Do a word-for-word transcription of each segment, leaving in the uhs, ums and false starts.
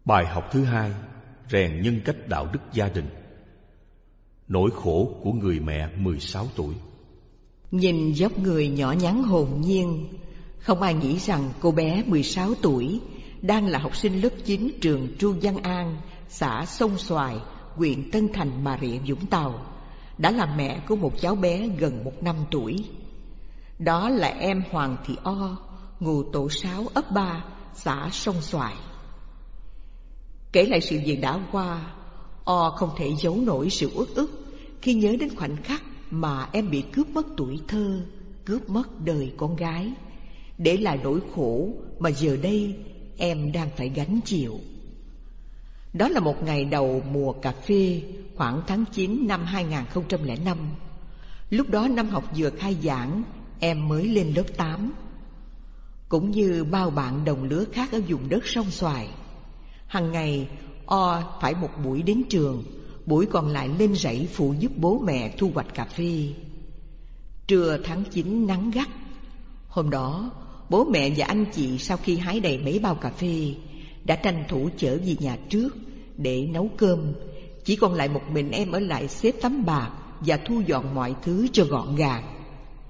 Bài học thứ hai, rèn nhân cách đạo đức gia đình. Nỗi khổ của người mẹ mười sáu tuổi. Nhìn dốc người nhỏ nhắn hồn nhiên, không ai nghĩ rằng cô bé mười sáu tuổi đang là học sinh lớp chín trường Chu Văn An, xã Sông Xoài, huyện Tân Thành, Bà Rịa, Vũng Tàu, đã là mẹ của một cháu bé gần một năm tuổi. Đó là em Hoàng Thị O, ngụ tổ sáu ấp ba, xã Sông Xoài. Kể lại sự việc đã qua, O không thể giấu nổi sự uất ức khi nhớ đến khoảnh khắc mà em bị cướp mất tuổi thơ, cướp mất đời con gái, để lại nỗi khổ mà giờ đây em đang phải gánh chịu. Đó là một ngày đầu mùa cà phê, khoảng tháng chín năm hai nghìn không trăm lẻ năm. Lúc đó năm học vừa khai giảng, em mới lên lớp tám. Cũng như bao bạn đồng lứa khác ở vùng đất Sông Xoài, hằng ngày O phải một buổi đến trường, buổi còn lại lên rẫy phụ giúp bố mẹ thu hoạch cà phê. Trưa tháng chín nắng gắt. Hôm đó, bố mẹ và anh chị sau khi hái đầy mấy bao cà phê đã tranh thủ trở về nhà trước để nấu cơm. Chỉ còn lại một mình em ở lại xếp tấm bạt và thu dọn mọi thứ cho gọn gàng.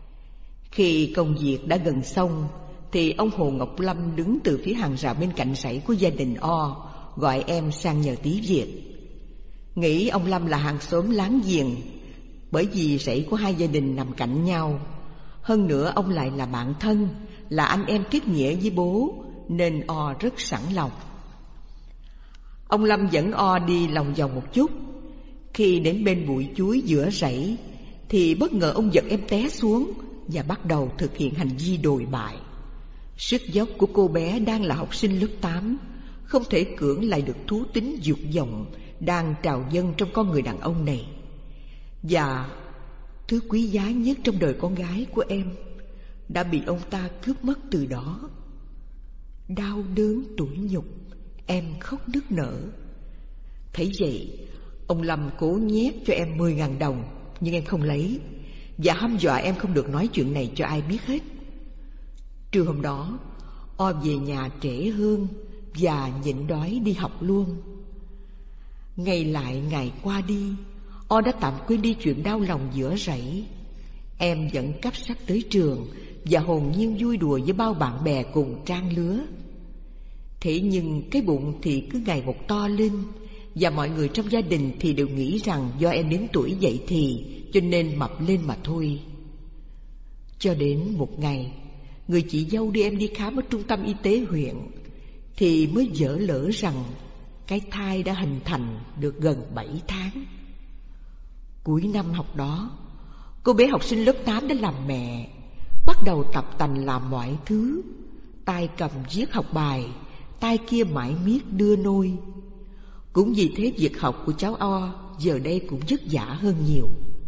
Khi công việc đã gần xong thì ông Hồ Ngọc Lâm đứng từ phía hàng rào bên cạnh rẫy của gia đình O, gọi em sang nhờ tí việc. Nghĩ ông Lâm là hàng xóm láng giềng, bởi vì rẫy của hai gia đình nằm cạnh nhau. Hơn nữa ông lại là bạn thân, là anh em kết nghĩa với bố, nên O rất sẵn lòng. Ông Lâm dẫn O đi lòng vòng một chút. Khi đến bên bụi chuối giữa rẫy thì bất ngờ ông giật em té xuống và bắt đầu thực hiện hành vi đồi bại. Sức dốc của cô bé đang là học sinh lớp tám không thể cưỡng lại được thú tính dục vọng đang trào dâng trong con người đàn ông này. Và thứ quý giá nhất trong đời con gái của em đã bị ông ta cướp mất từ đó. Đau đớn tủi nhục, em khóc nức nở. Thấy vậy, ông Lâm cố nhét cho em mười ngàn đồng, nhưng em không lấy, và hăm dọa em không được nói chuyện này cho ai biết hết. Trưa hôm đó, O về nhà trễ hơn và nhịn đói đi học luôn. Ngày lại ngày qua đi, O đã tạm quên đi chuyện đau lòng giữa rẫy. Em vẫn cắp sách tới trường và hồn nhiên vui đùa với bao bạn bè cùng trang lứa. Thế nhưng cái bụng thì cứ ngày một to lên, và mọi người trong gia đình thì đều nghĩ rằng do em đến tuổi dậy thì cho nên mập lên mà thôi. Cho đến một ngày, người chị dâu đưa em đi khám ở trung tâm y tế huyện thì mới vỡ lỡ rằng cái thai đã hình thành được gần bảy tháng. Cuối năm học đó, cô bé học sinh lớp tám đã làm mẹ, bắt đầu tập tành làm mọi thứ. Tay cầm viết học bài, tay kia mải miết đưa nôi. Cũng vì thế việc học của cháu O giờ đây cũng vất vả hơn nhiều.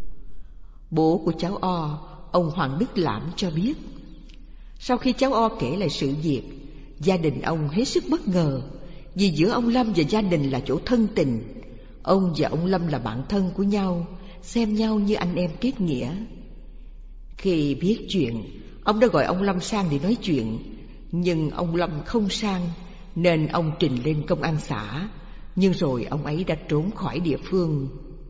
Bố của cháu O, ông Hoàng Đức Lãm cho biết, sau khi cháu O kể lại sự việc, gia đình ông hết sức bất ngờ, vì giữa ông Lâm và gia đình là chỗ thân tình. Ông và ông Lâm là bạn thân của nhau, xem nhau như anh em kết nghĩa. Khi biết chuyện, ông đã gọi ông Lâm sang để nói chuyện, nhưng ông Lâm không sang nên ông trình lên công an xã, nhưng rồi ông ấy đã trốn khỏi địa phương.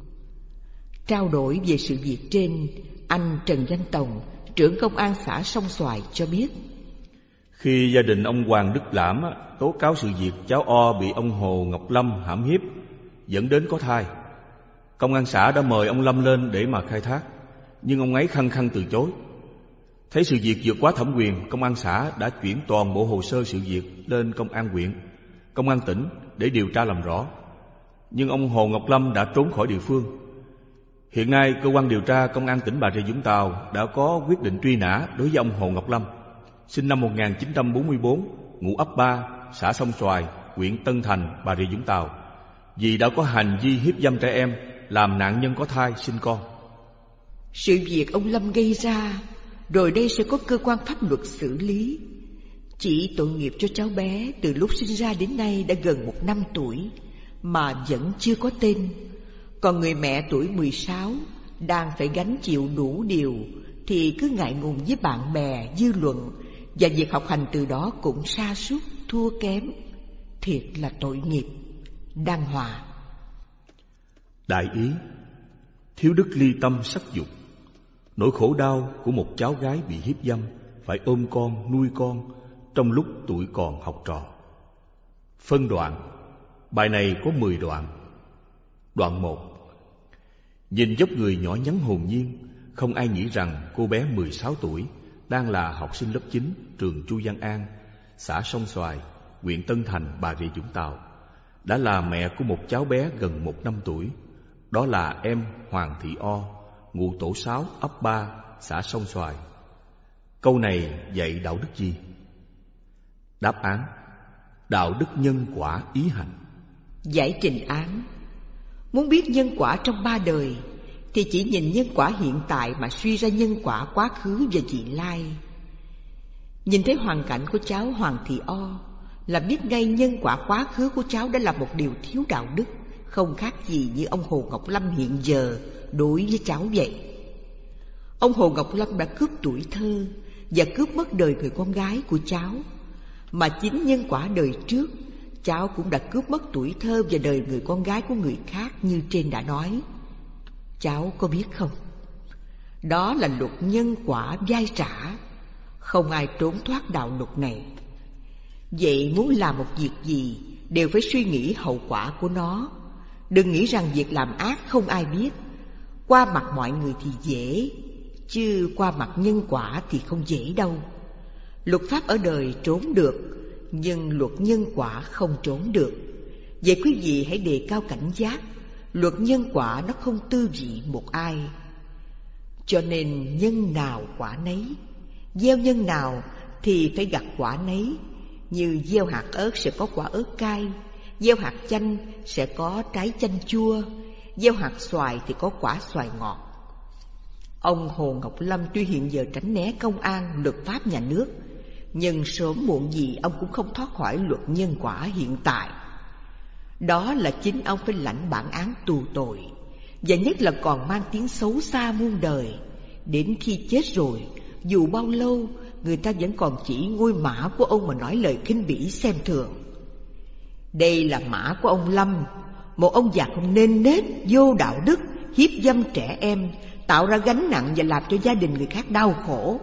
Trao đổi về sự việc trên, anh Trần Văn Tòng, trưởng công an xã Sông Xoài cho biết, khi gia đình ông Hoàng Đức Lãm tố cáo sự việc cháu O bị ông Hồ Ngọc Lâm hãm hiếp dẫn đến có thai, công an xã đã mời ông Lâm lên để mà khai thác, nhưng ông ấy khăng khăng từ chối. Thấy sự việc vượt quá thẩm quyền, công an xã đã chuyển toàn bộ hồ sơ sự việc lên công an huyện, công an tỉnh để điều tra làm rõ. Nhưng ông Hồ Ngọc Lâm đã trốn khỏi địa phương. Hiện nay, cơ quan điều tra công an tỉnh Bà Rịa Vũng Tàu đã có quyết định truy nã đối với ông Hồ Ngọc Lâm, sinh năm một nghìn chín trăm bốn mươi tư, ngụ ấp ba, xã Sông Xoài, huyện Tân Thành, Bà Rịa Vũng Tàu, vì đã có hành vi hiếp dâm trẻ em, làm nạn nhân có thai sinh con. Sự việc ông Lâm gây ra, rồi đây sẽ có cơ quan pháp luật xử lý. Chỉ tội nghiệp cho cháu bé từ lúc sinh ra đến nay đã gần một năm tuổi mà vẫn chưa có tên. Còn người mẹ tuổi mười sáu đang phải gánh chịu đủ điều thì cứ ngại ngùng với bạn bè, dư luận, và việc học hành từ đó cũng sa sút thua kém. Thiệt là tội nghiệp. Đăng Hòa. Đại ý, thiếu đức ly tâm sắc dục. Nỗi khổ đau của một cháu gái bị hiếp dâm, phải ôm con, nuôi con trong lúc tuổi còn học trò. Phân đoạn. Bài này có mười đoạn. Đoạn một. Nhìn dốc người nhỏ nhắn hồn nhiên, không ai nghĩ rằng cô bé mười sáu tuổi, đang là học sinh lớp chín trường Chu Văn An, xã Sông Xoài, huyện Tân Thành, Bà Rịa Vũng Tàu, đã là mẹ của một cháu bé gần một năm tuổi. Đó là em Hoàng Thị O, ngụ tổ sáu, ấp ba, xã Sông Xoài. Câu này dạy đạo đức gì? Đáp án: đạo đức nhân quả ý hành. Giải trình án. Muốn biết nhân quả trong ba đời thì chỉ nhìn nhân quả hiện tại mà suy ra nhân quả quá khứ và vị lai. Nhìn thấy hoàn cảnh của cháu Hoàng Thị O là biết ngay nhân quả quá khứ của cháu đã là một điều thiếu đạo đức, không khác gì như ông Hồ Ngọc Lâm hiện giờ đối với cháu vậy. Ông Hồ Ngọc Lâm đã cướp tuổi thơ và cướp mất đời người con gái của cháu, mà chính nhân quả đời trước cháu cũng đã cướp mất tuổi thơ và đời người con gái của người khác như trên đã nói. Cháu có biết không? Đó là luật nhân quả vay trả, không ai trốn thoát đạo luật này. Vậy muốn làm một việc gì đều phải suy nghĩ hậu quả của nó. Đừng nghĩ rằng việc làm ác không ai biết. Qua mặt mọi người thì dễ, chứ qua mặt nhân quả thì không dễ đâu. Luật pháp ở đời trốn được, nhưng luật nhân quả không trốn được. Vậy quý vị hãy đề cao cảnh giác. Luật nhân quả nó không tư vị một ai. Cho nên nhân nào quả nấy, gieo nhân nào thì phải gặt quả nấy. Như gieo hạt ớt sẽ có quả ớt cay, gieo hạt chanh sẽ có trái chanh chua, gieo hạt xoài thì có quả xoài ngọt. Ông Hồ Ngọc Lâm tuy hiện giờ tránh né công an, luật pháp nhà nước, nhưng sớm muộn gì ông cũng không thoát khỏi luật nhân quả hiện tại. Đó là chính ông phải lãnh bản án tù tội, và nhất là còn mang tiếng xấu xa muôn đời. Đến khi chết rồi, dù bao lâu, người ta vẫn còn chỉ ngôi mã của ông mà nói lời khinh bỉ xem thường. Đây là mã của ông Lâm, một ông già không nên nết, vô đạo đức, hiếp dâm trẻ em, tạo ra gánh nặng và làm cho gia đình người khác đau khổ.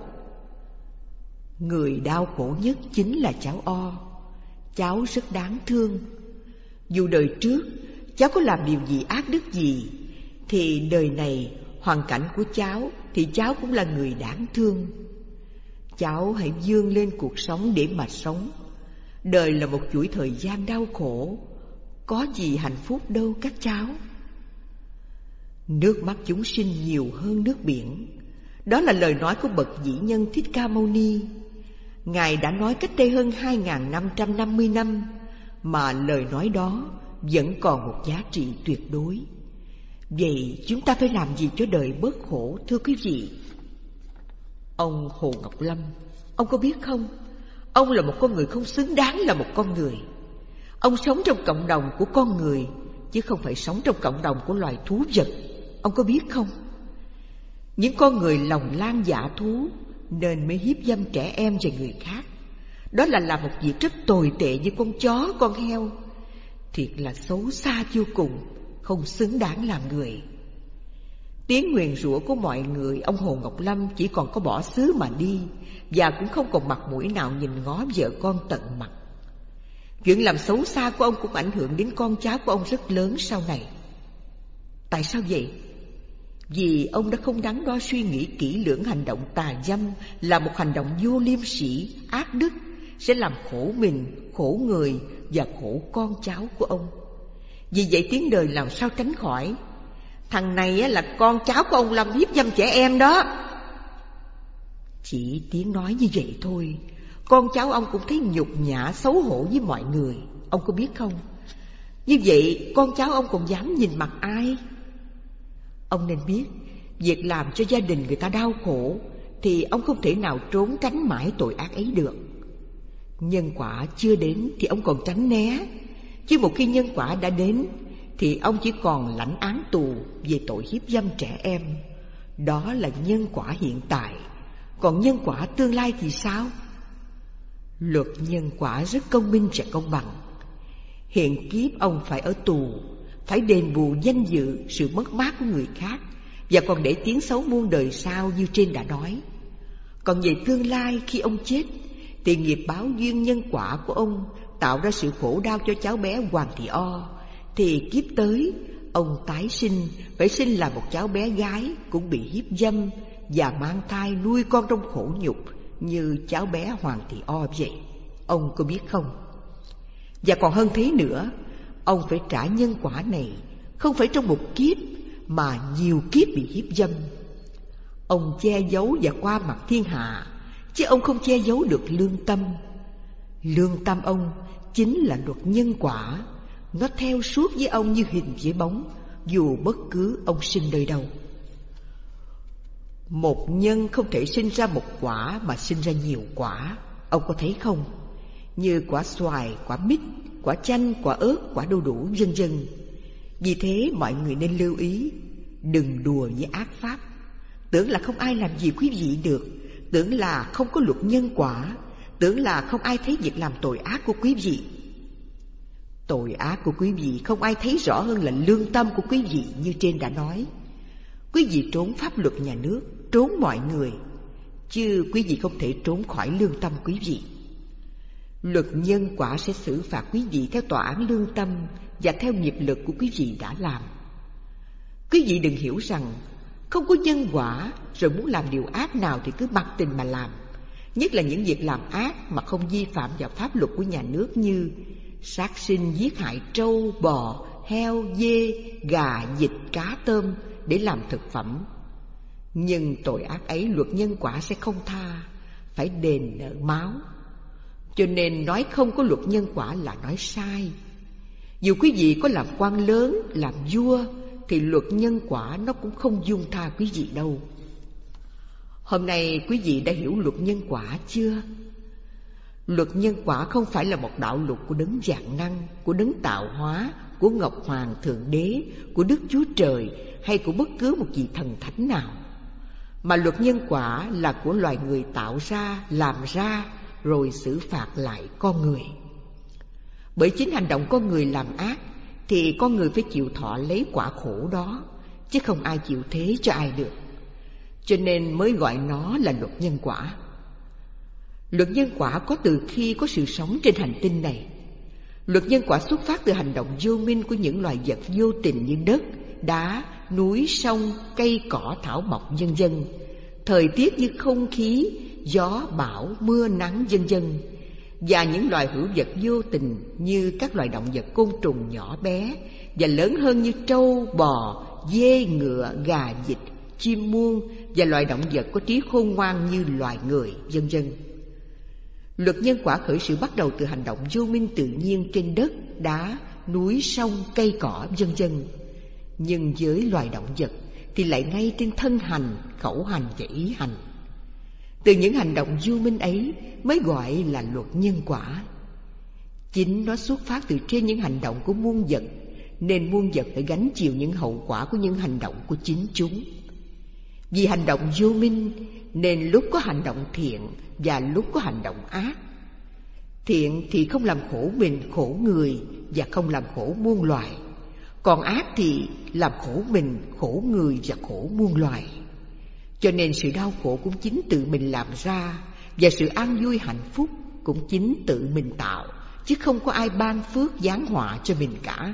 Người đau khổ nhất chính là cháu O. Cháu rất đáng thương. Dù đời trước cháu có làm điều gì ác đức gì, thì đời này hoàn cảnh của cháu thì cháu cũng là người đáng thương. Cháu hãy vươn lên cuộc sống để mà sống. Đời là một chuỗi thời gian đau khổ, có gì hạnh phúc đâu các cháu. Nước mắt chúng sinh nhiều hơn nước biển. Đó là lời nói của bậc vĩ nhân Thích Ca Mâu Ni. Ngài đã nói cách đây hơn hai nghìn năm trăm năm mươi năm, mà lời nói đó vẫn còn một giá trị tuyệt đối. Vậy chúng ta phải làm gì cho đời bớt khổ thưa quý vị? Ông Hồ Ngọc Lâm, ông có biết không? Ông là một con người không xứng đáng là một con người. Ông sống trong cộng đồng của con người, chứ không phải sống trong cộng đồng của loài thú vật. Ông có biết không? Những con người lòng lang dạ thú nên mới hiếp dâm trẻ em và người khác. Đó là làm một việc rất tồi tệ như con chó, con heo. Thiệt là xấu xa vô cùng, không xứng đáng làm người. Tiếng nguyền rủa của mọi người, ông Hồ Ngọc Lâm chỉ còn có bỏ xứ mà đi, và cũng không còn mặt mũi nào nhìn ngó vợ con tận mặt. Chuyện làm xấu xa của ông cũng ảnh hưởng đến con cháu của ông rất lớn sau này. Tại sao vậy? Vì ông đã không đắn đo suy nghĩ kỹ lưỡng hành động tà dâm là một hành động vô liêm sỉ, ác đức, sẽ làm khổ mình, khổ người và khổ con cháu của ông. Vì vậy tiếng đời làm sao tránh khỏi. Thằng này là con cháu của ông Lâm hiếp dâm trẻ em đó. Chỉ tiếng nói như vậy thôi, con cháu ông cũng thấy nhục nhã xấu hổ với mọi người. Ông có biết không? Như vậy con cháu ông còn dám nhìn mặt ai? Ông nên biết, việc làm cho gia đình người ta đau khổ thì ông không thể nào trốn tránh mãi tội ác ấy được. Nhân quả chưa đến thì ông còn tránh né, chứ một khi nhân quả đã đến thì ông chỉ còn lãnh án tù về tội hiếp dâm trẻ em. Đó là nhân quả hiện tại. Còn nhân quả tương lai thì sao? Luật nhân quả rất công minh và công bằng. Hiện kiếp ông phải ở tù, phải đền bù danh dự, sự mất mát của người khác, và còn để tiếng xấu muôn đời sau như trên đã nói. Còn về tương lai khi ông chết, thì nghiệp báo duyên nhân quả của ông tạo ra sự khổ đau cho cháu bé Hoàng Thị O, thì kiếp tới ông tái sinh, phải sinh là một cháu bé gái cũng bị hiếp dâm và mang thai nuôi con trong khổ nhục như cháu bé Hoàng Thị O vậy. Ông có biết không? Và còn hơn thế nữa, ông phải trả nhân quả này không phải trong một kiếp mà nhiều kiếp bị hiếp dâm. Ông che giấu và qua mặt thiên hạ, chứ ông không che giấu được lương tâm. Lương tâm ông chính là luật nhân quả, nó theo suốt với ông như hình với bóng, dù bất cứ ông sinh nơi đâu. Một nhân không thể sinh ra một quả mà sinh ra nhiều quả, ông có thấy không? Như quả xoài, quả mít, quả chanh, quả ớt, quả đu đủ, vân vân. Vì thế mọi người nên lưu ý, đừng đùa với ác pháp. Tưởng là không ai làm gì quý vị được, tưởng là không có luật nhân quả, tưởng là không ai thấy việc làm tội ác của quý vị. Tội ác của quý vị không ai thấy rõ hơn là lương tâm của quý vị như trên đã nói. Quý vị trốn pháp luật nhà nước, trốn mọi người, chứ quý vị không thể trốn khỏi lương tâm quý vị. Luật nhân quả sẽ xử phạt quý vị theo tòa án lương tâm và theo nghiệp lực của quý vị đã làm. Quý vị đừng hiểu rằng không có nhân quả rồi muốn làm điều ác nào thì cứ mặc tình mà làm, nhất là những việc làm ác mà không vi phạm vào pháp luật của nhà nước như sát sinh, giết hại trâu, bò, heo, dê, gà, vịt, cá, tôm để làm thực phẩm. Nhưng tội ác ấy luật nhân quả sẽ không tha, phải đền nợ máu. Cho nên nói không có luật nhân quả là nói sai. Dù quý vị có làm quan lớn, làm vua, thì luật nhân quả nó cũng không dung tha quý vị đâu. Hôm nay quý vị đã hiểu luật nhân quả chưa? Luật nhân quả không phải là một đạo luật của đấng vạn năng, của đấng tạo hóa, của Ngọc Hoàng Thượng Đế, của Đức Chúa Trời hay của bất cứ một vị thần thánh nào. Mà luật nhân quả là của loài người tạo ra, làm ra, rồi xử phạt lại con người. Bởi chính hành động con người làm ác, thì con người phải chịu thọ lấy quả khổ đó, chứ không ai chịu thế cho ai được. Cho nên mới gọi nó là luật nhân quả. Luật nhân quả có từ khi có sự sống trên hành tinh này. Luật nhân quả xuất phát từ hành động vô minh của những loài vật vô tình như đất, đá, núi, sông, cây, cỏ, thảo mộc, vân vân. Thời tiết như không khí, gió, bão, mưa, nắng, vân vân. Và những loài hữu vật vô tình như các loài động vật côn trùng nhỏ bé và lớn hơn như trâu, bò, dê, ngựa, gà, vịt, chim muông và loài động vật có trí khôn ngoan như loài người, vân vân. Luật nhân quả khởi sự bắt đầu từ hành động vô minh tự nhiên trên đất, đá, núi, sông, cây cỏ, vân vân. Nhưng với loài động vật thì lại ngay trên thân hành, khẩu hành và ý hành. Từ những hành động vô minh ấy mới gọi là luật nhân quả. Chính nó xuất phát từ trên những hành động của muôn vật, nên muôn vật phải gánh chịu những hậu quả của những hành động của chính chúng. Vì hành động vô minh nên lúc có hành động thiện và lúc có hành động ác. Thiện thì không làm khổ mình, khổ người và không làm khổ muôn loài. Còn ác thì làm khổ mình, khổ người và khổ muôn loài. Cho nên sự đau khổ cũng chính tự mình làm ra, và sự an vui hạnh phúc cũng chính tự mình tạo, chứ không có ai ban phước giáng họa cho mình cả.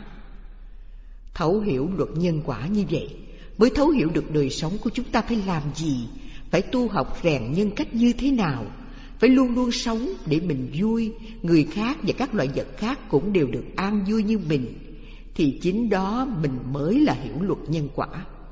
Thấu hiểu luật nhân quả như vậy mới thấu hiểu được đời sống của chúng ta phải làm gì, phải tu học rèn nhân cách như thế nào, phải luôn luôn sống để mình vui, người khác và các loại vật khác cũng đều được an vui như mình. Thì chính đó mình mới là hiểu luật nhân quả.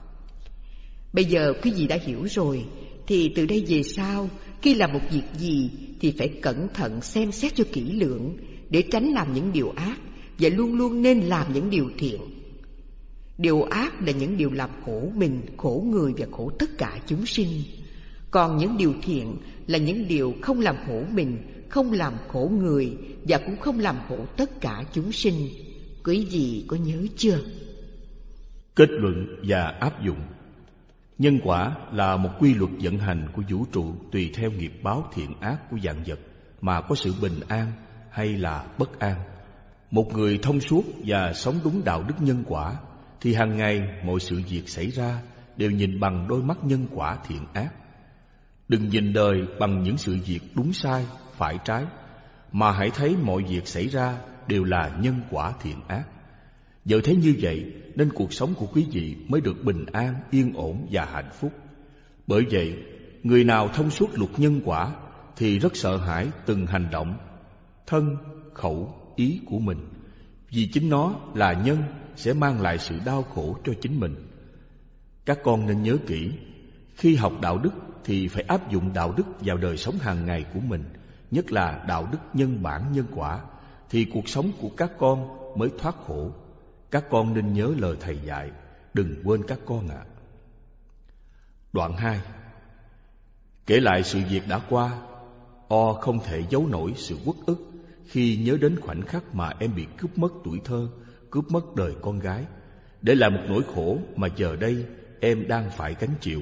Bây giờ quý vị đã hiểu rồi, thì từ đây về sau, khi làm một việc gì thì phải cẩn thận xem xét cho kỹ lưỡng để tránh làm những điều ác, và luôn luôn nên làm những điều thiện. Điều ác là những điều làm khổ mình, khổ người và khổ tất cả chúng sinh. Còn những điều thiện là những điều không làm khổ mình, không làm khổ người và cũng không làm khổ tất cả chúng sinh. Quý vị có nhớ chưa? Kết luận và áp dụng. Nhân quả là một quy luật vận hành của vũ trụ tùy theo nghiệp báo thiện ác của vạn vật mà có sự bình an hay là bất an. Một người thông suốt và sống đúng đạo đức nhân quả thì hàng ngày mọi sự việc xảy ra đều nhìn bằng đôi mắt nhân quả thiện ác. Đừng nhìn đời bằng những sự việc đúng sai, phải trái, mà hãy thấy mọi việc xảy ra đều là nhân quả thiện ác. Nhờ thế như vậy nên cuộc sống của quý vị mới được bình an, yên ổn và hạnh phúc. Bởi vậy, người nào thông suốt luật nhân quả thì rất sợ hãi từng hành động, thân, khẩu, ý của mình, vì chính nó là nhân sẽ mang lại sự đau khổ cho chính mình. Các con nên nhớ kỹ, khi học đạo đức thì phải áp dụng đạo đức vào đời sống hàng ngày của mình, nhất là đạo đức nhân bản nhân quả, thì cuộc sống của các con mới thoát khổ. Các con nên nhớ lời thầy dạy, đừng quên các con ạ. À. Đoạn hai. Kể lại sự việc đã qua, O không thể giấu nổi sự uất ức khi nhớ đến khoảnh khắc mà em bị cướp mất tuổi thơ, cướp mất đời con gái, để lại một nỗi khổ mà giờ đây em đang phải gánh chịu.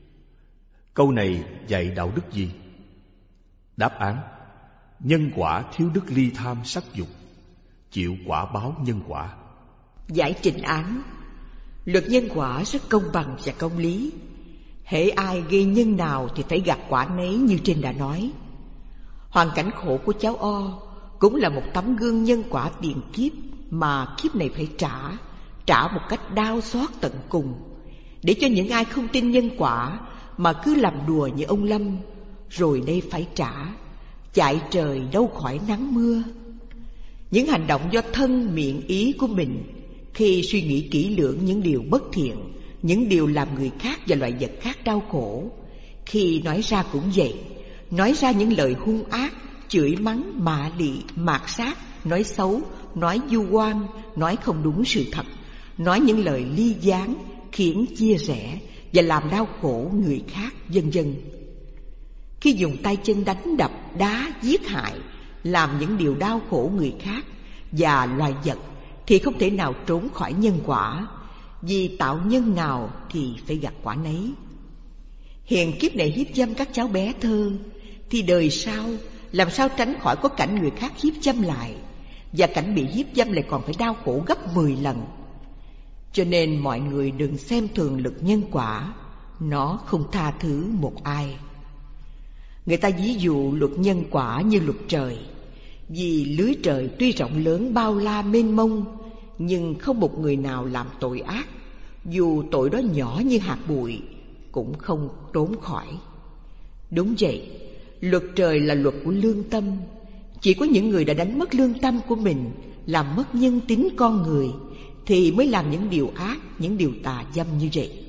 Câu này dạy đạo đức gì? Đáp án: nhân quả thiếu đức ly tham sắc dục, chịu quả báo nhân quả. Giải trình án: luật nhân quả rất công bằng và công lý. Hễ ai gây nhân nào thì phải gặt quả nấy như trên đã nói. Hoàn cảnh khổ của cháu O cũng là một tấm gương nhân quả tiền kiếp mà kiếp này phải trả, trả một cách đau xót tận cùng, để cho những ai không tin nhân quả mà cứ làm đùa như ông Lâm, rồi đây phải trả, chạy trời đâu khỏi nắng mưa. Những hành động do thân, miệng, ý của mình, khi suy nghĩ kỹ lưỡng những điều bất thiện, những điều làm người khác và loài vật khác đau khổ, khi nói ra cũng vậy, nói ra những lời hung ác, chửi mắng, mạ lị, mạt sát, nói xấu, nói vu oan, nói không đúng sự thật, nói những lời ly gián, khiến chia rẽ và làm đau khổ người khác, vân vân. Khi dùng tay chân đánh đập, đá, giết hại, làm những điều đau khổ người khác và loài vật thì không thể nào trốn khỏi nhân quả, vì tạo nhân nào thì phải gặt quả nấy. Hiện kiếp này hiếp dâm các cháu bé thơ, thì đời sau làm sao tránh khỏi có cảnh người khác hiếp dâm lại, và cảnh bị hiếp dâm lại còn phải đau khổ gấp mười lần. Cho nên mọi người đừng xem thường luật nhân quả, nó không tha thứ một ai. Người ta ví dụ luật nhân quả như luật trời, vì lưới trời tuy rộng lớn bao la mênh mông, nhưng không một người nào làm tội ác, dù tội đó nhỏ như hạt bụi, cũng không trốn khỏi. Đúng vậy, luật trời là luật của lương tâm. Chỉ có những người đã đánh mất lương tâm của mình, làm mất nhân tính con người, thì mới làm những điều ác, những điều tà dâm như vậy.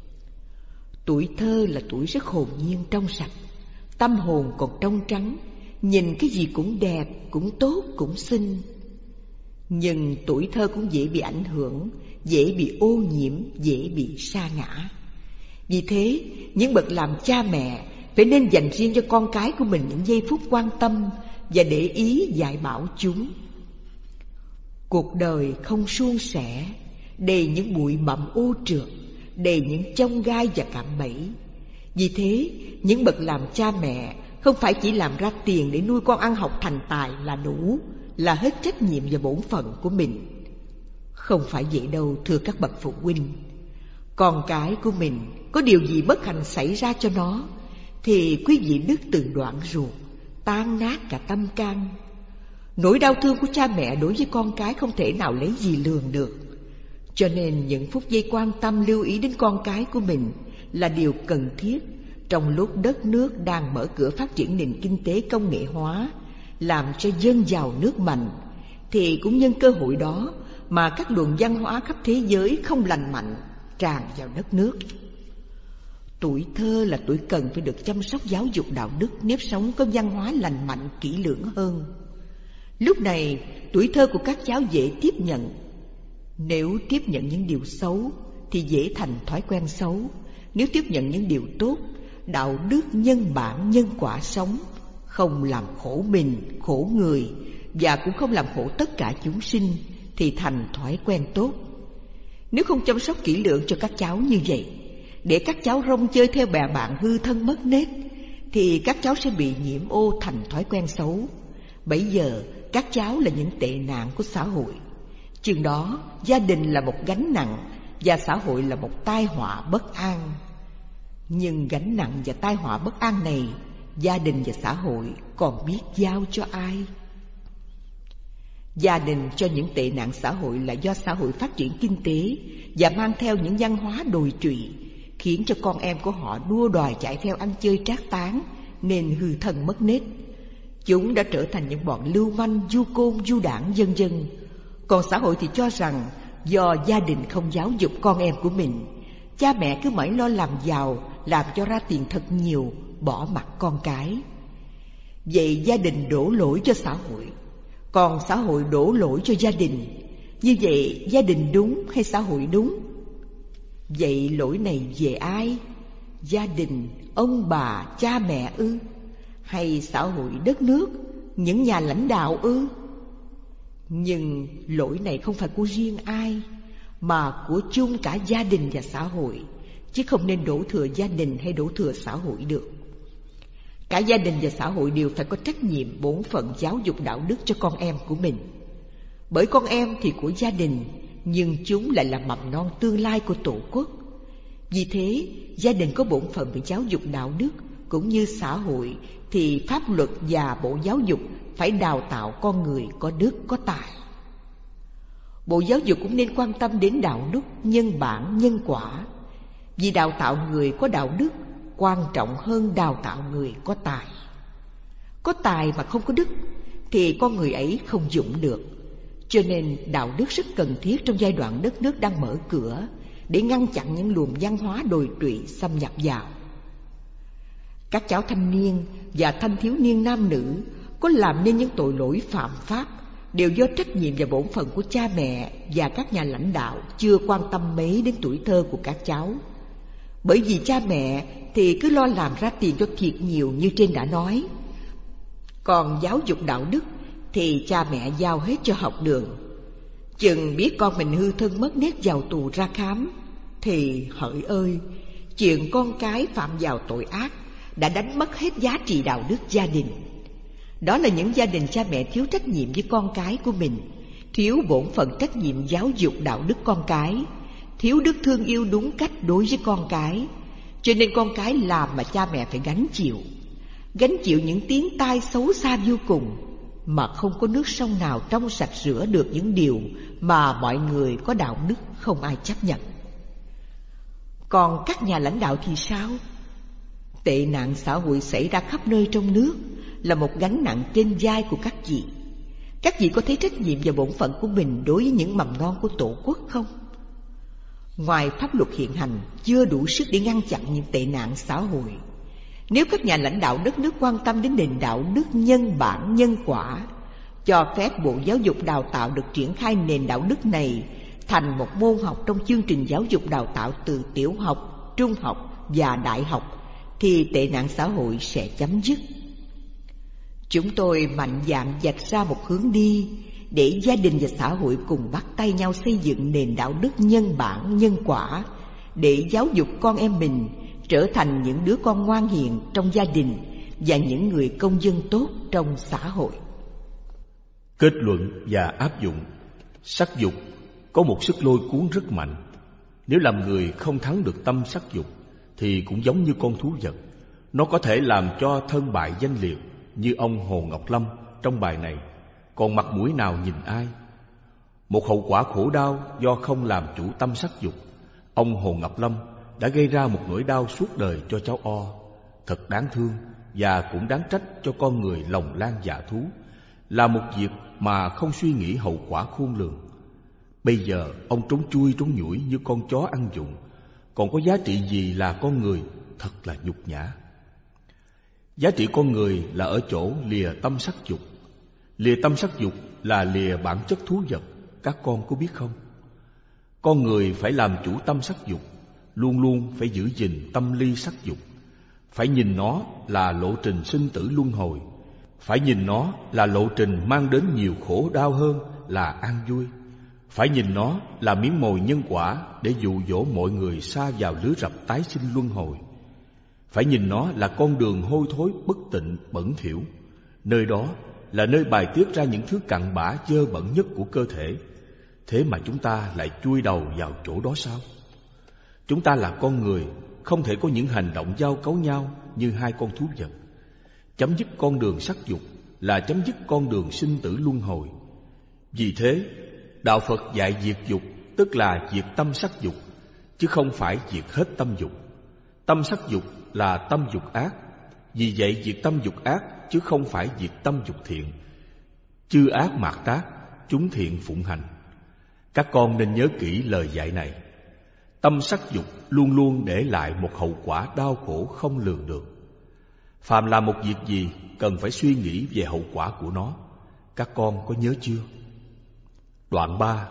Tuổi thơ là tuổi rất hồn nhiên trong sạch, tâm hồn còn trong trắng, nhìn cái gì cũng đẹp, cũng tốt, cũng xinh. Nhưng tuổi thơ cũng dễ bị ảnh hưởng, dễ bị ô nhiễm, dễ bị sa ngã. Vì thế, những bậc làm cha mẹ phải nên dành riêng cho con cái của mình những giây phút quan tâm và để ý dạy bảo chúng. Cuộc đời không suôn sẻ, đầy những bụi bặm ô trượt, đầy những chông gai và cạm bẫy. Vì thế, những bậc làm cha mẹ không phải chỉ làm ra tiền để nuôi con ăn học thành tài là đủ, là hết trách nhiệm và bổn phận của mình. Không phải vậy đâu, thưa các bậc phụ huynh. Con cái của mình có điều gì bất hạnh xảy ra cho nó, thì quý vị đứt từng đoạn ruột, tan nát cả tâm can. Nỗi đau thương của cha mẹ đối với con cái không thể nào lấy gì lường được. Cho nên những phút giây quan tâm lưu ý đến con cái của mình là điều cần thiết trong lúc đất nước đang mở cửa phát triển nền kinh tế công nghệ hóa, làm cho dân giàu nước mạnh, thì cũng nhân cơ hội đó mà các luồng văn hóa khắp thế giới không lành mạnh tràn vào đất nước. Tuổi thơ là tuổi cần phải được chăm sóc giáo dục đạo đức, nếp sống có văn hóa lành mạnh kỹ lưỡng hơn. Lúc này tuổi thơ của các cháu dễ tiếp nhận. Nếu tiếp nhận những điều xấu thì dễ thành thói quen xấu. Nếu tiếp nhận những điều tốt, đạo đức nhân bản nhân quả sống, không làm khổ mình, khổ người, và cũng không làm khổ tất cả chúng sinh, thì thành thói quen tốt. Nếu không chăm sóc kỹ lưỡng cho các cháu như vậy, để các cháu rong chơi theo bè bạn hư thân mất nết, thì các cháu sẽ bị nhiễm ô thành thói quen xấu. Bấy giờ các cháu là những tệ nạn của xã hội. Chừng đó, gia đình là một gánh nặng và xã hội là một tai họa bất an. Nhưng gánh nặng và tai họa bất an này, gia đình và xã hội còn biết giao cho ai? Gia đình cho những tệ nạn xã hội là do xã hội phát triển kinh tế và mang theo những văn hóa đồi trụy, khiến cho con em của họ đua đòi chạy theo ăn chơi trác tán, nên hư thân mất nết. Chúng đã trở thành những bọn lưu manh, du côn, du đảng, vân vân. Còn xã hội thì cho rằng do gia đình không giáo dục con em của mình, cha mẹ cứ mãi lo làm giàu, làm cho ra tiền thật nhiều, bỏ mặc con cái. Vậy gia đình đổ lỗi cho xã hội, còn xã hội đổ lỗi cho gia đình. Như vậy gia đình đúng hay xã hội đúng? Vậy lỗi này về ai? Gia đình, ông bà, cha mẹ ư? Hay xã hội, đất nước, những nhà lãnh đạo ư? Nhưng lỗi này không phải của riêng ai, mà của chung cả gia đình và xã hội, chứ không nên đổ thừa gia đình hay đổ thừa xã hội được. Cả gia đình và xã hội đều phải có trách nhiệm bổn phận giáo dục đạo đức cho con em của mình. Bởi con em thì của gia đình, nhưng chúng lại là mầm non tương lai của Tổ quốc. Vì thế, gia đình có bổn phận về giáo dục đạo đức, cũng như xã hội thì pháp luật và Bộ Giáo dục phải đào tạo con người có đức, có tài. Bộ Giáo dục cũng nên quan tâm đến đạo đức, nhân bản, nhân quả. Vì đào tạo người có đạo đức quan trọng hơn đào tạo người có tài. Có tài mà không có đức thì con người ấy không dụng được. Cho nên đạo đức rất cần thiết trong giai đoạn đất nước đang mở cửa, để ngăn chặn những luồng văn hóa đồi trụy xâm nhập vào. Các cháu thanh niên và thanh thiếu niên nam nữ có làm nên những tội lỗi phạm pháp đều do trách nhiệm và bổn phận của cha mẹ và các nhà lãnh đạo chưa quan tâm mấy đến tuổi thơ của các cháu. Bởi vì cha mẹ thì cứ lo làm ra tiền cho thiệt nhiều như trên đã nói. Còn giáo dục đạo đức thì cha mẹ giao hết cho học đường. Chừng biết con mình hư thân mất nết vào tù ra khám, thì hỡi ơi, chuyện con cái phạm vào tội ác đã đánh mất hết giá trị đạo đức gia đình. Đó là những gia đình cha mẹ thiếu trách nhiệm với con cái của mình, thiếu bổn phận trách nhiệm giáo dục đạo đức con cái, thiếu đức thương yêu đúng cách đối với con cái. Cho nên con cái làm mà cha mẹ phải gánh chịu, gánh chịu những tiếng tai xấu xa vô cùng, mà không có nước sông nào trong sạch rửa được những điều mà mọi người có đạo đức không ai chấp nhận. Còn các nhà lãnh đạo thì sao? Tệ nạn xã hội xảy ra khắp nơi trong nước là một gánh nặng trên vai của các vị. Các vị có thấy trách nhiệm và bổn phận của mình đối với những mầm non của Tổ quốc không? Ngoài pháp luật hiện hành chưa đủ sức để ngăn chặn những tệ nạn xã hội, nếu các nhà lãnh đạo đất nước quan tâm đến nền đạo đức nhân bản nhân quả, cho phép Bộ Giáo dục Đào tạo được triển khai nền đạo đức này thành một môn học trong chương trình giáo dục đào tạo từ tiểu học, trung học và đại học, thì tệ nạn xã hội sẽ chấm dứt. Chúng tôi mạnh dạn vạch ra một hướng đi để gia đình và xã hội cùng bắt tay nhau xây dựng nền đạo đức nhân bản nhân quả, để giáo dục con em mình trở thành những đứa con ngoan hiền trong gia đình và những người công dân tốt trong xã hội. Kết luận và áp dụng. Sắc dục có một sức lôi cuốn rất mạnh. Nếu làm người không thắng được tâm sắc dục thì cũng giống như con thú vật. Nó có thể làm cho thân bại danh liệt, như ông Hồ Ngọc Lâm trong bài này. Còn mặt mũi nào nhìn ai? Một hậu quả khổ đau do không làm chủ tâm sắc dục, ông Hồ Ngọc Lâm đã gây ra một nỗi đau suốt đời cho cháu O. Thật đáng thương và cũng đáng trách cho con người lòng lan dạ thú, là một việc mà không suy nghĩ hậu quả khôn lường. Bây giờ ông trốn chui trốn nhủi như con chó ăn dụng, còn có giá trị gì là con người? Thật là nhục nhã. Giá trị con người là ở chỗ lìa tâm sắc dục. Lìa tâm sắc dục là lìa bản chất thú vật, các con có biết không? Con người phải làm chủ tâm sắc dục, luôn luôn phải giữ gìn tâm ly sắc dục. Phải nhìn nó là lộ trình sinh tử luân hồi, phải nhìn nó là lộ trình mang đến nhiều khổ đau hơn là an vui. Phải nhìn nó là miếng mồi nhân quả để dụ dỗ mọi người sa vào lưới rập tái sinh luân hồi. Phải nhìn nó là con đường hôi thối bất tịnh bẩn thỉu, nơi đó là nơi bài tiết ra những thứ cặn bã dơ bẩn nhất của cơ thể. Thế mà chúng ta lại chui đầu vào chỗ đó sao? Chúng ta là con người, không thể có những hành động giao cấu nhau như hai con thú vật. Chấm dứt con đường sắc dục là chấm dứt con đường sinh tử luân hồi. Vì thế, Đạo Phật dạy diệt dục, tức là diệt tâm sắc dục, chứ không phải diệt hết tâm dục. Tâm sắc dục là tâm dục ác, vì vậy diệt tâm dục ác, chứ không phải diệt tâm dục thiện. Chư ác mạt tác, chúng thiện phụng hành. Các con nên nhớ kỹ lời dạy này. Tâm sắc dục luôn luôn để lại một hậu quả đau khổ không lường được. Phàm làm một việc gì cần phải suy nghĩ về hậu quả của nó. Các con có nhớ chưa? Đoạn ba.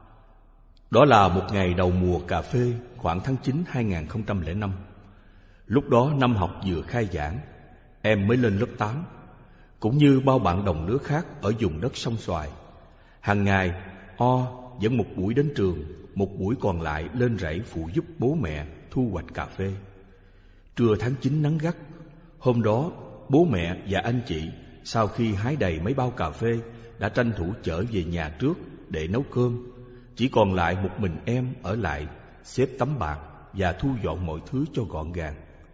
Đó là một ngày đầu mùa cà phê, khoảng tháng chín hai nghìn không trăm lẻ năm. Lúc đó năm học vừa khai giảng, em mới lên lớp tám. Cũng như bao bạn đồng lứa khác ở vùng đất sông Xoài, hàng ngày O dẫn một buổi đến trường, một buổi còn lại lên rẫy phụ giúp bố mẹ thu hoạch cà phê. Trưa tháng chín nắng gắt, hôm đó bố mẹ và anh chị sau khi hái đầy mấy bao cà phê đã tranh thủ chở về nhà trước để nấu cơm. Chỉ còn lại một mình em ở lại xếp tấm bạt và thu dọn mọi thứ cho gọn gàng.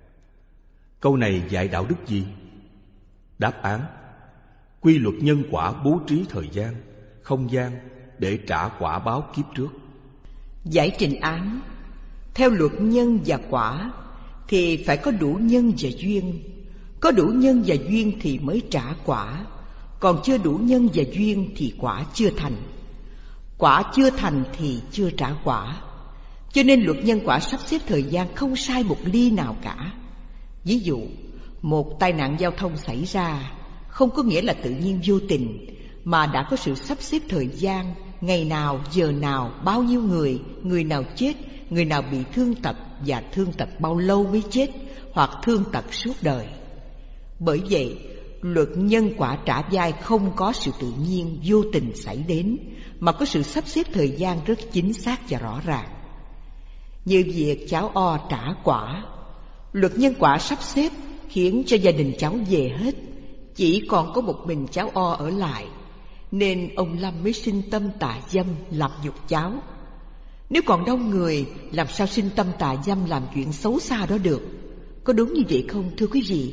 Câu này dạy đạo đức gì? Đáp án: quy luật nhân quả bố trí thời gian, không gian để trả quả báo kiếp trước. Giải trình án: theo luật nhân và quả thì phải có đủ nhân và duyên. Có đủ nhân và duyên thì mới trả quả, còn chưa đủ nhân và duyên thì quả chưa thành. Quả chưa thành thì chưa trả quả. Cho nên luật nhân quả sắp xếp thời gian không sai một ly nào cả. Ví dụ, một tai nạn giao thông xảy ra không có nghĩa là tự nhiên vô tình, mà đã có sự sắp xếp thời gian, ngày nào, giờ nào, bao nhiêu người, người nào chết, người nào bị thương tật và thương tật bao lâu mới chết, hoặc thương tật suốt đời. Bởi vậy, luật nhân quả trả vai không có sự tự nhiên vô tình xảy đến, mà có sự sắp xếp thời gian rất chính xác và rõ ràng. Như việc cháu O trả quả, luật nhân quả sắp xếp khiến cho gia đình cháu về hết, chỉ còn có một mình cháu O ở lại, nên ông Lâm mới sinh tâm tà dâm làm nhục cháu. Nếu còn đông người, làm sao sinh tâm tà dâm làm chuyện xấu xa đó được? Có đúng như vậy không thưa quý vị?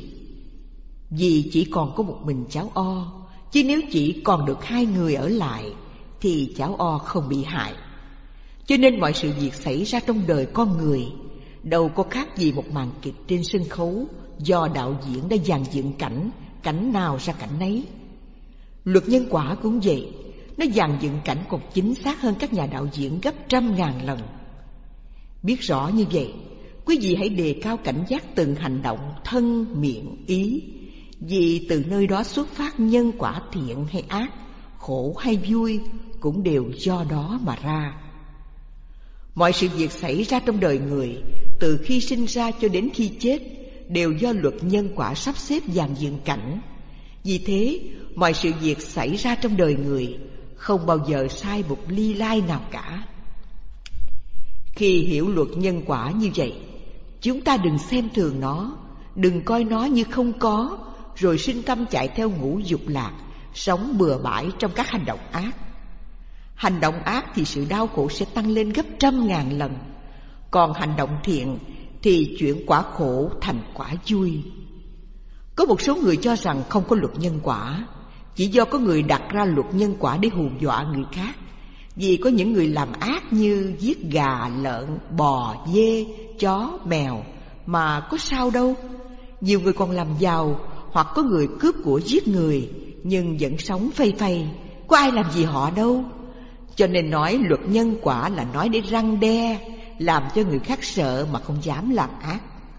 Vì chỉ còn có một mình cháu O, chứ nếu chỉ còn được hai người ở lại thì cháu O không bị hại. Cho nên mọi sự việc xảy ra trong đời con người đâu có khác gì một màn kịch trên sân khấu do đạo diễn đã dàn dựng cảnh, cảnh nào ra cảnh nấy. Luật nhân quả cũng vậy, nó dàn dựng cảnh còn chính xác hơn các nhà đạo diễn gấp trăm ngàn lần. Biết rõ như vậy, quý vị hãy đề cao cảnh giác từng hành động thân, miệng, ý, vì từ nơi đó xuất phát nhân quả thiện hay ác, khổ hay vui cũng đều do đó mà ra. Mọi sự việc xảy ra trong đời người, từ khi sinh ra cho đến khi chết, đều do luật nhân quả sắp xếp dàn dựng cảnh. Vì thế, mọi sự việc xảy ra trong đời người không bao giờ sai một ly lai nào cả. Khi hiểu luật nhân quả như vậy, chúng ta đừng xem thường nó, đừng coi nó như không có, rồi sinh tâm chạy theo ngũ dục lạc, sống bừa bãi trong các hành động ác. Hành động ác thì sự đau khổ sẽ tăng lên gấp trăm ngàn lần, còn hành động thiện thì chuyển quả khổ thành quả vui. Có một số người cho rằng không có luật nhân quả, chỉ do có người đặt ra luật nhân quả để hù dọa người khác. Vì có những người làm ác như giết gà, lợn, bò, dê, chó, mèo, mà có sao đâu. Nhiều người còn làm giàu, hoặc có người cướp của giết người nhưng vẫn sống phây phây, có ai làm gì họ đâu. Cho nên nói luật nhân quả là nói để răn đe, làm cho người khác sợ mà không dám làm ác.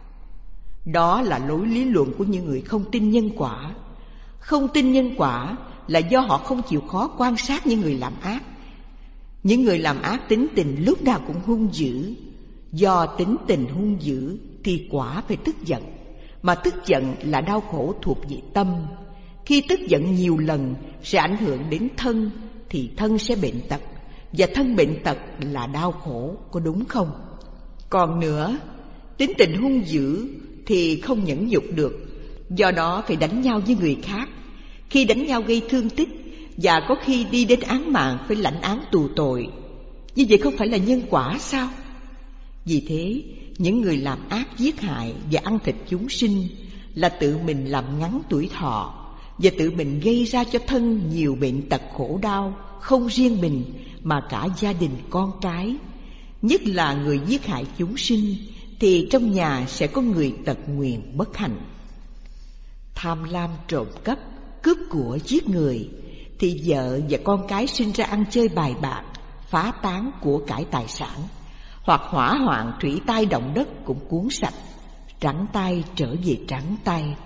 Đó là lối lý luận của những người không tin nhân quả. Không tin nhân quả là do họ không chịu khó quan sát những người làm ác. Những người làm ác tính tình lúc nào cũng hung dữ. Do tính tình hung dữ thì quả phải tức giận, mà tức giận là đau khổ thuộc về tâm. Khi tức giận nhiều lần sẽ ảnh hưởng đến thân, thì thân sẽ bệnh tật, và thân bệnh tật là đau khổ, có đúng không? Còn nữa, tính tình hung dữ thì không nhẫn nhục được, do đó phải đánh nhau với người khác. khi đánh nhau gây thương tích, và có khi đi đến án mạng phải lãnh án tù tội. Như vậy không phải là nhân quả sao? Vì thế, những người làm ác giết hại và ăn thịt chúng sinh là tự mình làm ngắn tuổi thọ, và tự mình gây ra cho thân nhiều bệnh tật khổ đau, không riêng mình mà cả gia đình con cái. Nhất là người giết hại chúng sinh thì trong nhà sẽ có người tật nguyền bất hạnh. Tham lam trộm cắp, cướp của giết người thì vợ và con cái sinh ra ăn chơi bài bạc, phá tán của cải tài sản, hoặc hỏa hoạn thủy tai động đất cũng cuốn sạch, trắng tay trở về trắng tay.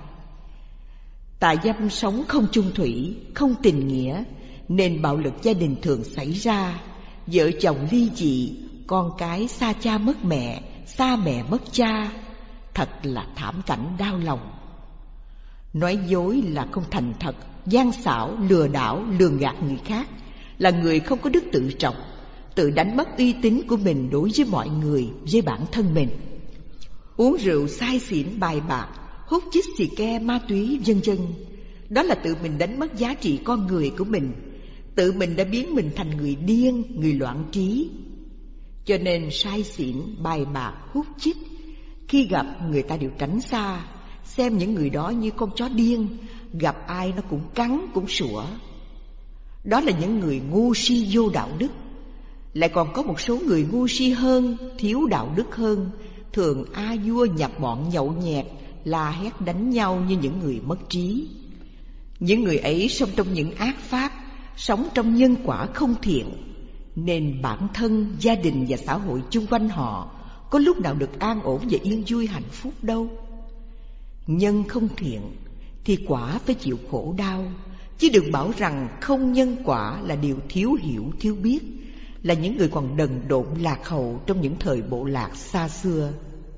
Tà dâm sống không chung thủy, không tình nghĩa, nên bạo lực gia đình thường xảy ra. Vợ chồng ly dị, con cái xa cha mất mẹ, xa mẹ mất cha. Thật là thảm cảnh đau lòng. Nói dối là không thành thật, gian xảo, lừa đảo, lường gạt người khác, là người không có đức tự trọng, tự đánh mất uy tín của mình đối với mọi người, với bản thân mình. Uống rượu say xỉn bài bạc, hút chích xì ke, ma túy, vân vân, đó là tự mình đánh mất giá trị con người của mình. Tự mình đã biến mình thành người điên, người loạn trí. Cho nên say xỉn, bài bạc, hút chích, khi gặp người ta đều tránh xa, xem những người đó như con chó điên, gặp ai nó cũng cắn, cũng sủa. Đó là những người ngu si vô đạo đức. Lại còn có một số người ngu si hơn, thiếu đạo đức hơn, thường a vua nhập bọn nhậu nhẹt, la hét đánh nhau như những người mất trí. Những người ấy sống trong những ác pháp, sống trong nhân quả không thiện, nên bản thân, gia đình và xã hội chung quanh họ có lúc nào được an ổn và yên vui hạnh phúc đâu. Nhân không thiện thì quả phải chịu khổ đau, chứ đừng bảo rằng không nhân quả là điều thiếu hiểu, thiếu biết, là những người còn đần độn lạc hậu trong những thời bộ lạc xa xưa.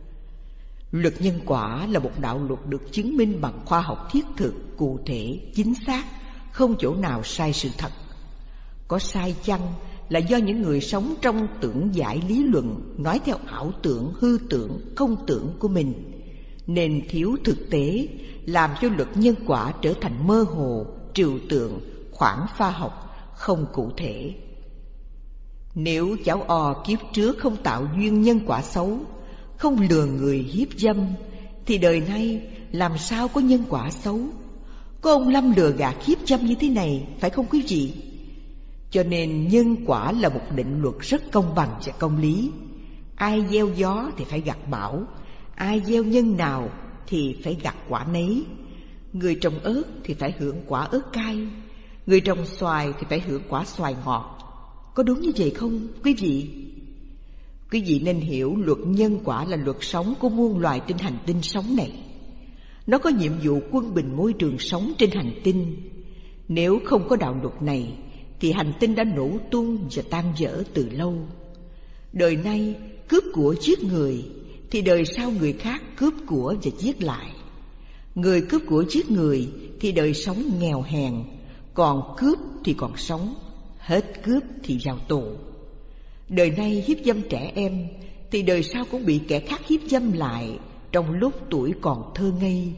Luật nhân quả là một đạo luật được chứng minh bằng khoa học thiết thực, cụ thể, chính xác, không chỗ nào sai sự thật. Có sai chăng là do những người sống trong tưởng giải lý luận, nói theo ảo tưởng, hư tưởng, không tưởng của mình, nên thiếu thực tế, làm cho luật nhân quả trở thành mơ hồ, trừu tượng, khoảng pha học, không cụ thể. Nếu cháu O kiếp trước không tạo duyên nhân quả xấu, không lừa người hiếp dâm, thì đời nay làm sao có nhân quả xấu? Có ông Lâm lừa gạt hiếp dâm như thế này, phải không quý vị? Cho nên nhân quả là một định luật rất công bằng và công lý. Ai gieo gió thì phải gặt bão, ai gieo nhân nào thì phải gặt quả nấy. Người trồng ớt thì phải hưởng quả ớt cay, người trồng xoài thì phải hưởng quả xoài ngọt. Có đúng như vậy không quý vị? Quý vị nên hiểu luật nhân quả là luật sống của muôn loài trên hành tinh sống này. Nó có nhiệm vụ quân bình môi trường sống trên hành tinh. Nếu không có đạo luật này thì hành tinh đã nổ tung và tan vỡ từ lâu. Đời nay cướp của giết người, thì đời sau người khác cướp của và giết lại. Người cướp của giết người thì đời sống nghèo hèn, còn cướp thì còn sống, hết cướp thì vào tù. Đời nay hiếp dâm trẻ em thì đời sau cũng bị kẻ khác hiếp dâm lại trong lúc tuổi còn thơ ngây.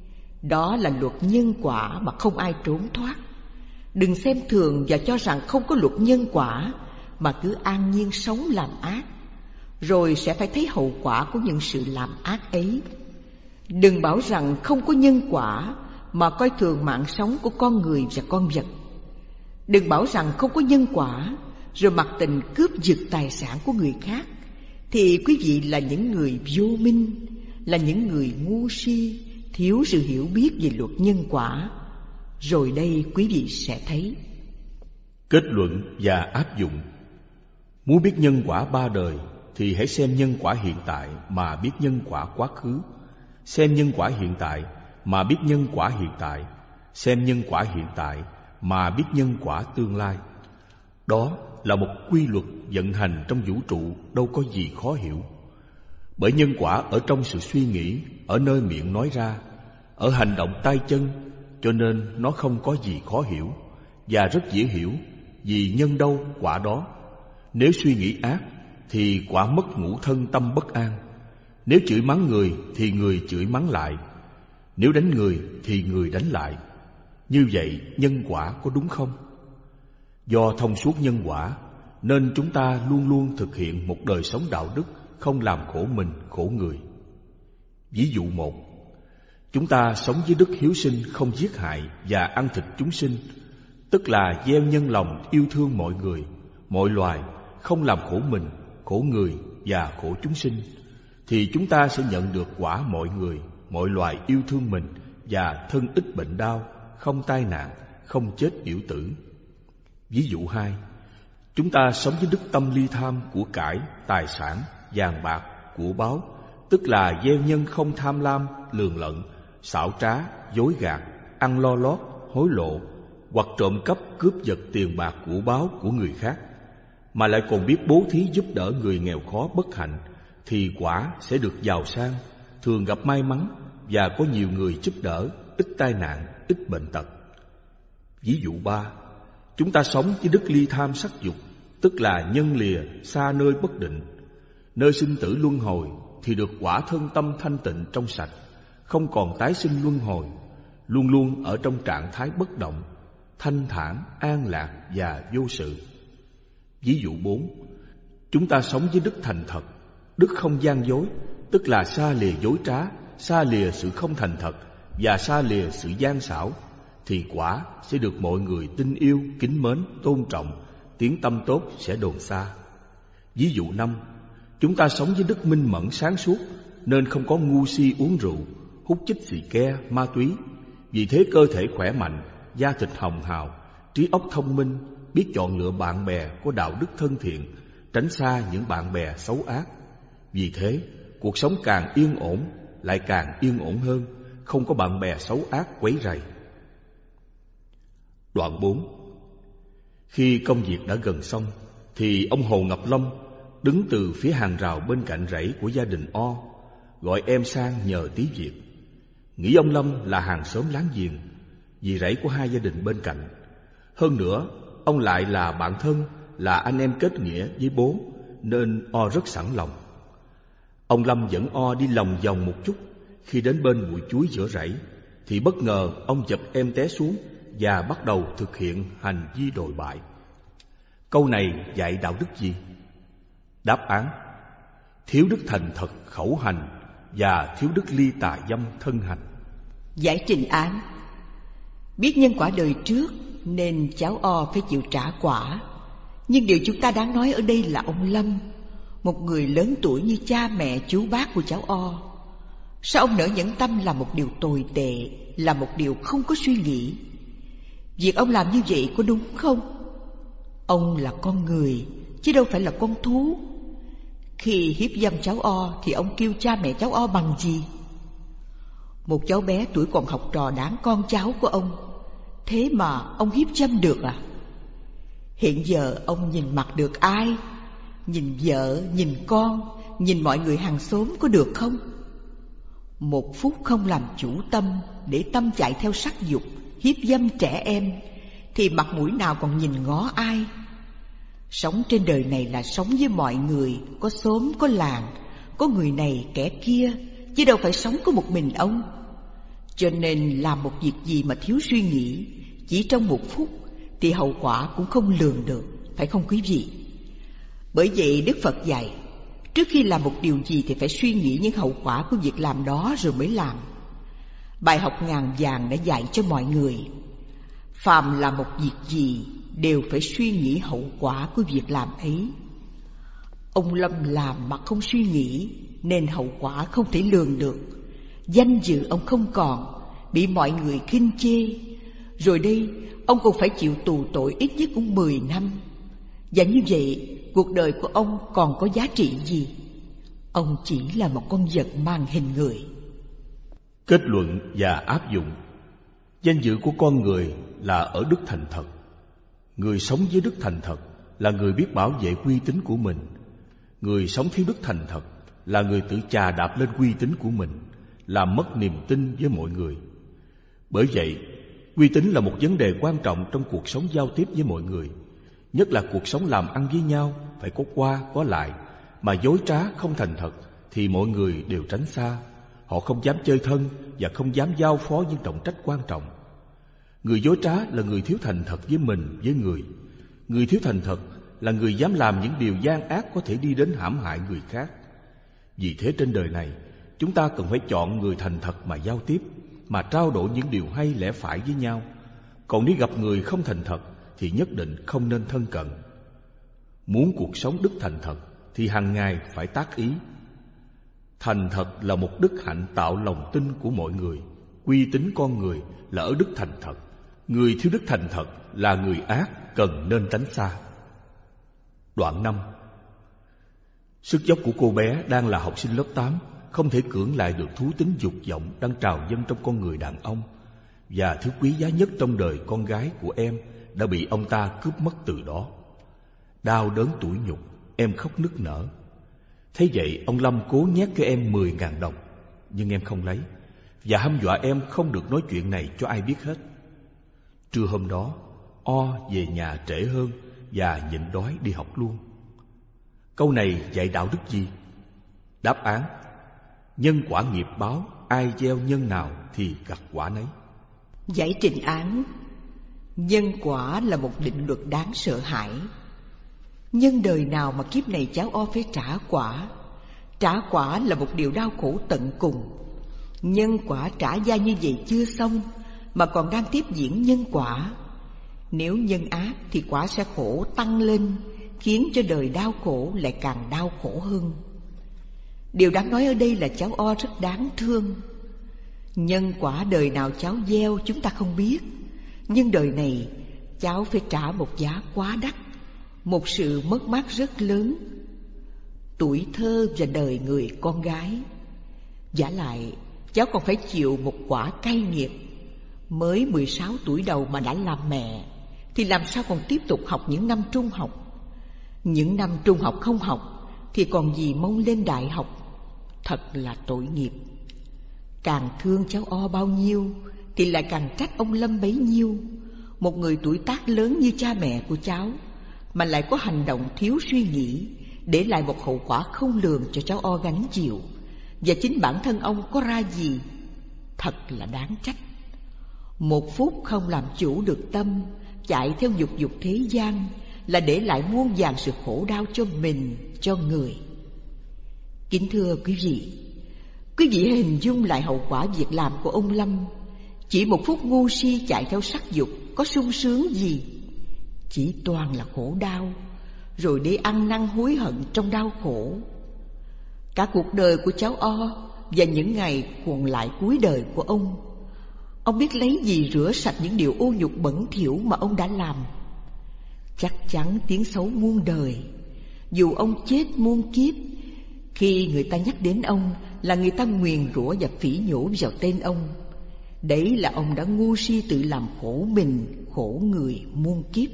Đó là luật nhân quả mà không ai trốn thoát. Đừng xem thường và cho rằng không có luật nhân quả, mà cứ an nhiên sống làm ác, rồi sẽ phải thấy hậu quả của những sự làm ác ấy. Đừng bảo rằng không có nhân quả mà coi thường mạng sống của con người và con vật. Đừng bảo rằng không có nhân quả rồi mặc tình cướp giật tài sản của người khác, thì quý vị là những người vô minh, là những người ngu si, thiếu sự hiểu biết về luật nhân quả. Rồi đây quý vị sẽ thấy. Kết luận và áp dụng. Muốn biết nhân quả ba đời thì hãy xem nhân quả hiện tại mà biết nhân quả quá khứ, xem nhân quả hiện tại mà biết nhân quả hiện tại, xem nhân quả hiện tại mà biết nhân quả tương lai. Đó là một quy luật vận hành trong vũ trụ, đâu có gì khó hiểu. Bởi nhân quả ở trong sự suy nghĩ, ở nơi miệng nói ra, ở hành động tay chân, cho nên nó không có gì khó hiểu và rất dễ hiểu, vì nhân đâu quả đó. Nếu suy nghĩ ác thì quả mất ngũ thân tâm bất an. Nếu chửi mắng người thì người chửi mắng lại. Nếu đánh người thì người đánh lại. Như vậy nhân quả có đúng không? Do thông suốt nhân quả nên chúng ta luôn luôn thực hiện một đời sống đạo đức, không làm khổ mình, khổ người. Ví dụ một, chúng ta sống với đức hiếu sinh, không giết hại và ăn thịt chúng sinh, tức là gieo nhân lòng yêu thương mọi người, mọi loài, không làm khổ mình, khổ người và khổ chúng sinh, thì chúng ta sẽ nhận được quả mọi người, mọi loài yêu thương mình và thân ít bệnh đau, không tai nạn, không chết yểu tử. Ví dụ hai, chúng ta sống với đức tâm ly tham của cải, tài sản, vàng bạc, của báu, tức là gieo nhân không tham lam, lường lận, xảo trá, dối gạt, ăn lo lót, hối lộ, hoặc trộm cắp, cướp giật tiền bạc của báu của người khác, mà lại còn biết bố thí giúp đỡ người nghèo khó bất hạnh, thì quả sẽ được giàu sang, thường gặp may mắn và có nhiều người giúp đỡ, ít tai nạn, ít bệnh tật. Ví dụ ba, chúng ta sống với đức ly tham sắc dục, tức là nhân lìa xa nơi bất định, nơi sinh tử luân hồi, thì được quả thân tâm thanh tịnh trong sạch, không còn tái sinh luân hồi, luôn luôn ở trong trạng thái bất động, thanh thản, an lạc và vô sự. Ví dụ bốn, chúng ta sống với đức thành thật, đức không gian dối, tức là xa lìa dối trá, xa lìa sự không thành thật và xa lìa sự gian xảo, thì quả sẽ được mọi người tin yêu, kính mến, tôn trọng, tiếng tâm tốt sẽ đồn xa. Ví dụ năm, chúng ta sống với đức minh mẫn sáng suốt, nên không có ngu si uống rượu, hút chích xì ke, ma túy. Vì thế cơ thể khỏe mạnh, da thịt hồng hào, trí óc thông minh, biết chọn lựa bạn bè có đạo đức thân thiện, tránh xa những bạn bè xấu ác. Vì thế, cuộc sống càng yên ổn, lại càng yên ổn hơn, không có bạn bè xấu ác quấy rầy. Đoạn bốn. Khi công việc đã gần xong, thì ông Hồ Ngọc Lâm đứng từ phía hàng rào bên cạnh rẫy của gia đình O, gọi em sang nhờ tí việc. Nghĩ ông Lâm là hàng xóm láng giềng, vì rẫy của hai gia đình bên cạnh. Hơn nữa, ông lại là bạn thân, là anh em kết nghĩa với bố, nên O rất sẵn lòng. Ông Lâm dẫn O đi lòng vòng một chút. Khi đến bên bụi chuối giữa rẫy, thì bất ngờ ông chụp em té xuống và bắt đầu thực hiện hành vi đồi bại. Câu này dạy đạo đức gì? Đáp án: thiếu đức thành thật khẩu hành và thiếu đức ly tà dâm thân hành. Giải trình án: biết nhân quả đời trước nên cháu O phải chịu trả quả. Nhưng điều chúng ta đáng nói ở đây là ông Lâm, một người lớn tuổi như cha mẹ chú bác của cháu O. Sao ông nỡ nhẫn tâm làm một điều tồi tệ, là một điều không có suy nghĩ? Việc ông làm như vậy có đúng không? Ông là con người, chứ đâu phải là con thú. Khi hiếp dâm cháu O thì ông kêu cha mẹ cháu O bằng gì? Một cháu bé tuổi còn học trò đáng con cháu của ông, thế mà ông hiếp dâm được à? Hiện giờ ông nhìn mặt được ai? Nhìn vợ, nhìn con, nhìn mọi người hàng xóm có được không? Một phút không làm chủ tâm, để tâm chạy theo sắc dục, hiếp dâm trẻ em, thì mặt mũi nào còn nhìn ngó ai? Sống trên đời này là sống với mọi người, có xóm, có làng, có người này kẻ kia, chứ đâu phải sống có một mình ông. Cho nên làm một việc gì mà thiếu suy nghĩ, chỉ trong một phút, thì hậu quả cũng không lường được, phải không quý vị? Bởi vậy Đức Phật dạy, trước khi làm một điều gì thì phải suy nghĩ những hậu quả của việc làm đó rồi mới làm. Bài học ngàn vàng đã dạy cho mọi người, phàm làm một việc gì đều phải suy nghĩ hậu quả của việc làm ấy. Ông Lâm làm mà không suy nghĩ, nên hậu quả không thể lường được. Danh dự ông không còn, bị mọi người khinh chê. Rồi đây, ông còn phải chịu tù tội ít nhất cũng mười năm. Và như vậy, cuộc đời của ông còn có giá trị gì? Ông chỉ là một con vật mang hình người. Kết luận và áp dụng. Danh dự của con người là ở đức thành thật. Người sống với đức thành thật là người biết bảo vệ uy tín của mình. Người sống thiếu đức thành thật là người tự chà đạp lên uy tín của mình, làm mất niềm tin với mọi người. Bởi vậy, uy tín là một vấn đề quan trọng trong cuộc sống giao tiếp với mọi người. Nhất là cuộc sống làm ăn với nhau, phải có qua có lại. Mà dối trá không thành thật thì mọi người đều tránh xa. Họ không dám chơi thân và không dám giao phó những trọng trách quan trọng. Người dối trá là người thiếu thành thật với mình, với người. Người thiếu thành thật là người dám làm những điều gian ác có thể đi đến hãm hại người khác. Vì thế trên đời này, chúng ta cần phải chọn người thành thật mà giao tiếp, mà trao đổi những điều hay lẽ phải với nhau. Còn nếu gặp người không thành thật thì nhất định không nên thân cận. Muốn cuộc sống đức thành thật thì hàng ngày phải tác ý. Thành thật là một đức hạnh tạo lòng tin của mọi người. Uy tín con người là ở đức thành thật. Người thiếu đức thành thật là người ác, cần nên tránh xa. Đoạn năm. Sức dốc của cô bé đang là học sinh lớp tám, không thể cưỡng lại được thú tính dục vọng đang trào dâng trong con người đàn ông, và thứ quý giá nhất trong đời con gái của em đã bị ông ta cướp mất từ đó. Đau đớn tủi nhục, em khóc nức nở. Thế vậy ông Lâm cố nhét cho em mười ngàn đồng, nhưng em không lấy, và hăm dọa em không được nói chuyện này cho ai biết hết. Trưa hôm đó, O về nhà trễ hơn và nhịn đói đi học luôn. Câu này dạy đạo đức gì? Đáp án: nhân quả nghiệp báo, ai gieo nhân nào thì gặt quả nấy. Giải trình án: nhân quả là một định luật đáng sợ hãi. Nhân đời nào mà kiếp này cháu O phải trả quả. Trả quả là một điều đau khổ tận cùng. Nhân quả trả gia như vậy chưa xong, mà còn đang tiếp diễn nhân quả. Nếu nhân ác thì quả sẽ khổ tăng lên, khiến cho đời đau khổ lại càng đau khổ hơn. Điều đáng nói ở đây là cháu O rất đáng thương. Nhân quả đời nào cháu gieo chúng ta không biết, nhưng đời này cháu phải trả một giá quá đắt, một sự mất mát rất lớn. Tuổi thơ và đời người con gái. Vả lại cháu còn phải chịu một quả cay nghiệt. Mới mười sáu tuổi đầu mà đã làm mẹ thì làm sao còn tiếp tục học những năm trung học. Những năm trung học không học thì còn gì mong lên đại học. Thật là tội nghiệp. Càng thương cháu O bao nhiêu thì lại càng trách ông Lâm bấy nhiêu. Một người tuổi tác lớn như cha mẹ của cháu mà lại có hành động thiếu suy nghĩ, để lại một hậu quả không lường cho cháu O gánh chịu. Và chính bản thân ông có ra gì? Thật là đáng trách. Một phút không làm chủ được tâm, chạy theo dục dục thế gian, là để lại muôn vàn sự khổ đau cho mình, cho người. Kính thưa quý vị, quý vị hình dung lại hậu quả việc làm của ông Lâm. Chỉ một phút ngu si chạy theo sắc dục, có sung sướng gì? Chỉ toàn là khổ đau, rồi để ăn năn hối hận trong đau khổ. Cả cuộc đời của cháu O và những ngày còn lại cuối đời của ông, ông biết lấy gì rửa sạch những điều ô nhục bẩn thỉu mà ông đã làm? Chắc chắn tiếng xấu muôn đời. Dù ông chết muôn kiếp, khi người ta nhắc đến ông là người ta nguyền rủa và phỉ nhổ vào tên ông. Đấy là ông đã ngu si tự làm khổ mình, khổ người muôn kiếp.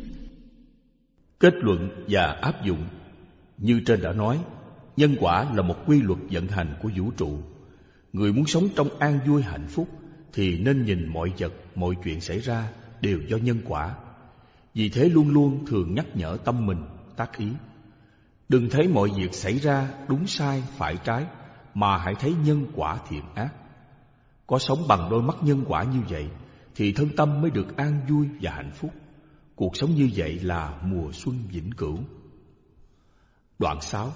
Kết luận và áp dụng. Như trên đã nói, nhân quả là một quy luật vận hành của vũ trụ. Người muốn sống trong an vui hạnh phúc thì nên nhìn mọi vật, mọi chuyện xảy ra đều do nhân quả. Vì thế luôn luôn thường nhắc nhở tâm mình tác ý. Đừng thấy mọi việc xảy ra đúng sai phải trái, mà hãy thấy nhân quả thiện ác. Có sống bằng đôi mắt nhân quả như vậy thì thân tâm mới được an vui và hạnh phúc. Cuộc sống như vậy là mùa xuân vĩnh cửu. Đoạn sáu.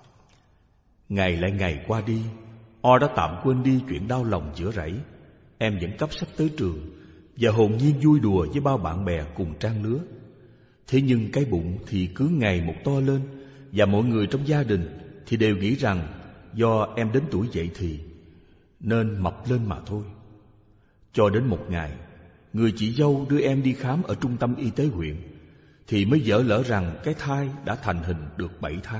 Ngày lại ngày qua đi, O đã tạm quên đi chuyện đau lòng giữa rẫy. Em vẫn cấp sách tới trường và hồn nhiên vui đùa với bao bạn bè cùng trang lứa. Thế nhưng cái bụng thì cứ ngày một to lên, và mọi người trong gia đình thì đều nghĩ rằng do em đến tuổi dậy thì nên mập lên mà thôi. Cho đến một ngày, người chị dâu đưa em đi khám ở trung tâm y tế huyện, thì mới vỡ lỡ rằng cái thai đã thành hình được bảy tháng.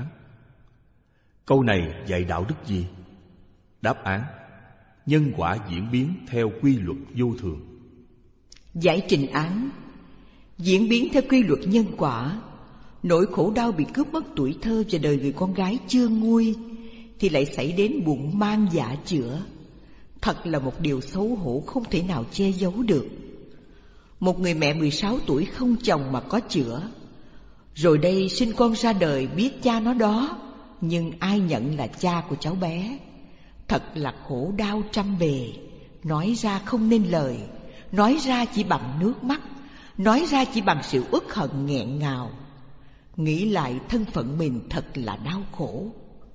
Câu này dạy đạo đức gì? Đáp án: nhân quả diễn biến theo quy luật vô thường. Giải trình án: diễn biến theo quy luật nhân quả. Nỗi khổ đau bị cướp mất tuổi thơ và đời người con gái chưa nguôi thì lại xảy đến bụng mang dạ chữa. Thật là một điều xấu hổ không thể nào che giấu được. Một người mẹ mười sáu tuổi không chồng mà có chữa, rồi đây sinh con ra đời biết cha nó đó, nhưng ai nhận là cha của cháu bé. Thật là khổ đau trăm bề, nói ra không nên lời, nói ra chỉ bằng nước mắt, nói ra chỉ bằng sự uất hận nghẹn ngào. Nghĩ lại thân phận mình thật là đau khổ.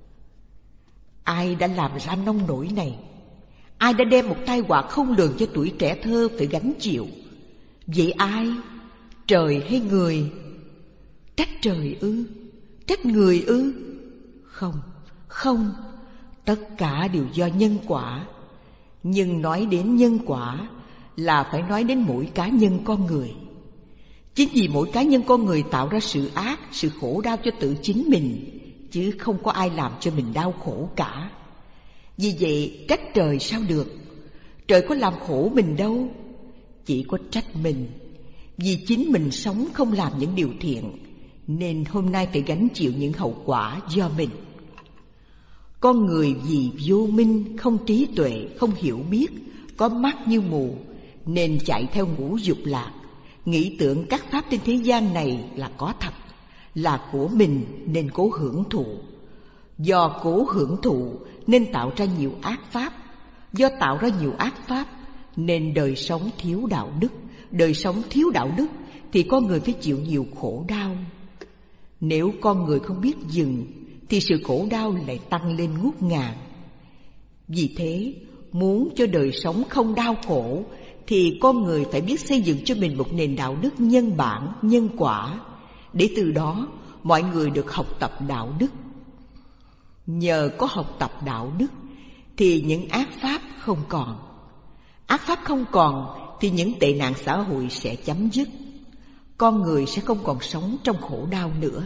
Ai đã làm ra nông nỗi này? Ai đã đem một tai họa không lường cho tuổi trẻ thơ phải gánh chịu? Vậy ai? Trời hay người? Trách trời ư? Trách người ư? Không, không, tất cả đều do nhân quả. Nhưng nói đến nhân quả là phải nói đến mỗi cá nhân con người. Chính vì mỗi cá nhân con người tạo ra sự ác, sự khổ đau cho tự chính mình, chứ không có ai làm cho mình đau khổ cả. Vì vậy trách trời sao được? Trời có làm khổ mình đâu. Chỉ có trách mình. Vì chính mình sống không làm những điều thiện, nên hôm nay phải gánh chịu những hậu quả do mình. Con người vì vô minh, không trí tuệ, không hiểu biết, có mắt như mù, nên chạy theo ngũ dục lạc, nghĩ tưởng các pháp trên thế gian này là có thật, là của mình nên cố hưởng thụ. Do cố hưởng thụ nên tạo ra nhiều ác pháp. Do tạo ra nhiều ác pháp nên đời sống thiếu đạo đức. Đời sống thiếu đạo đức thì con người phải chịu nhiều khổ đau. Nếu con người không biết dừng thì sự khổ đau lại tăng lên ngút ngàn. Vì thế, muốn cho đời sống không đau khổ thì con người phải biết xây dựng cho mình một nền đạo đức nhân bản, nhân quả, để từ đó mọi người được học tập đạo đức. Nhờ có học tập đạo đức thì những ác pháp không còn. Ác pháp không còn thì những tệ nạn xã hội sẽ chấm dứt. Con người sẽ không còn sống trong khổ đau nữa.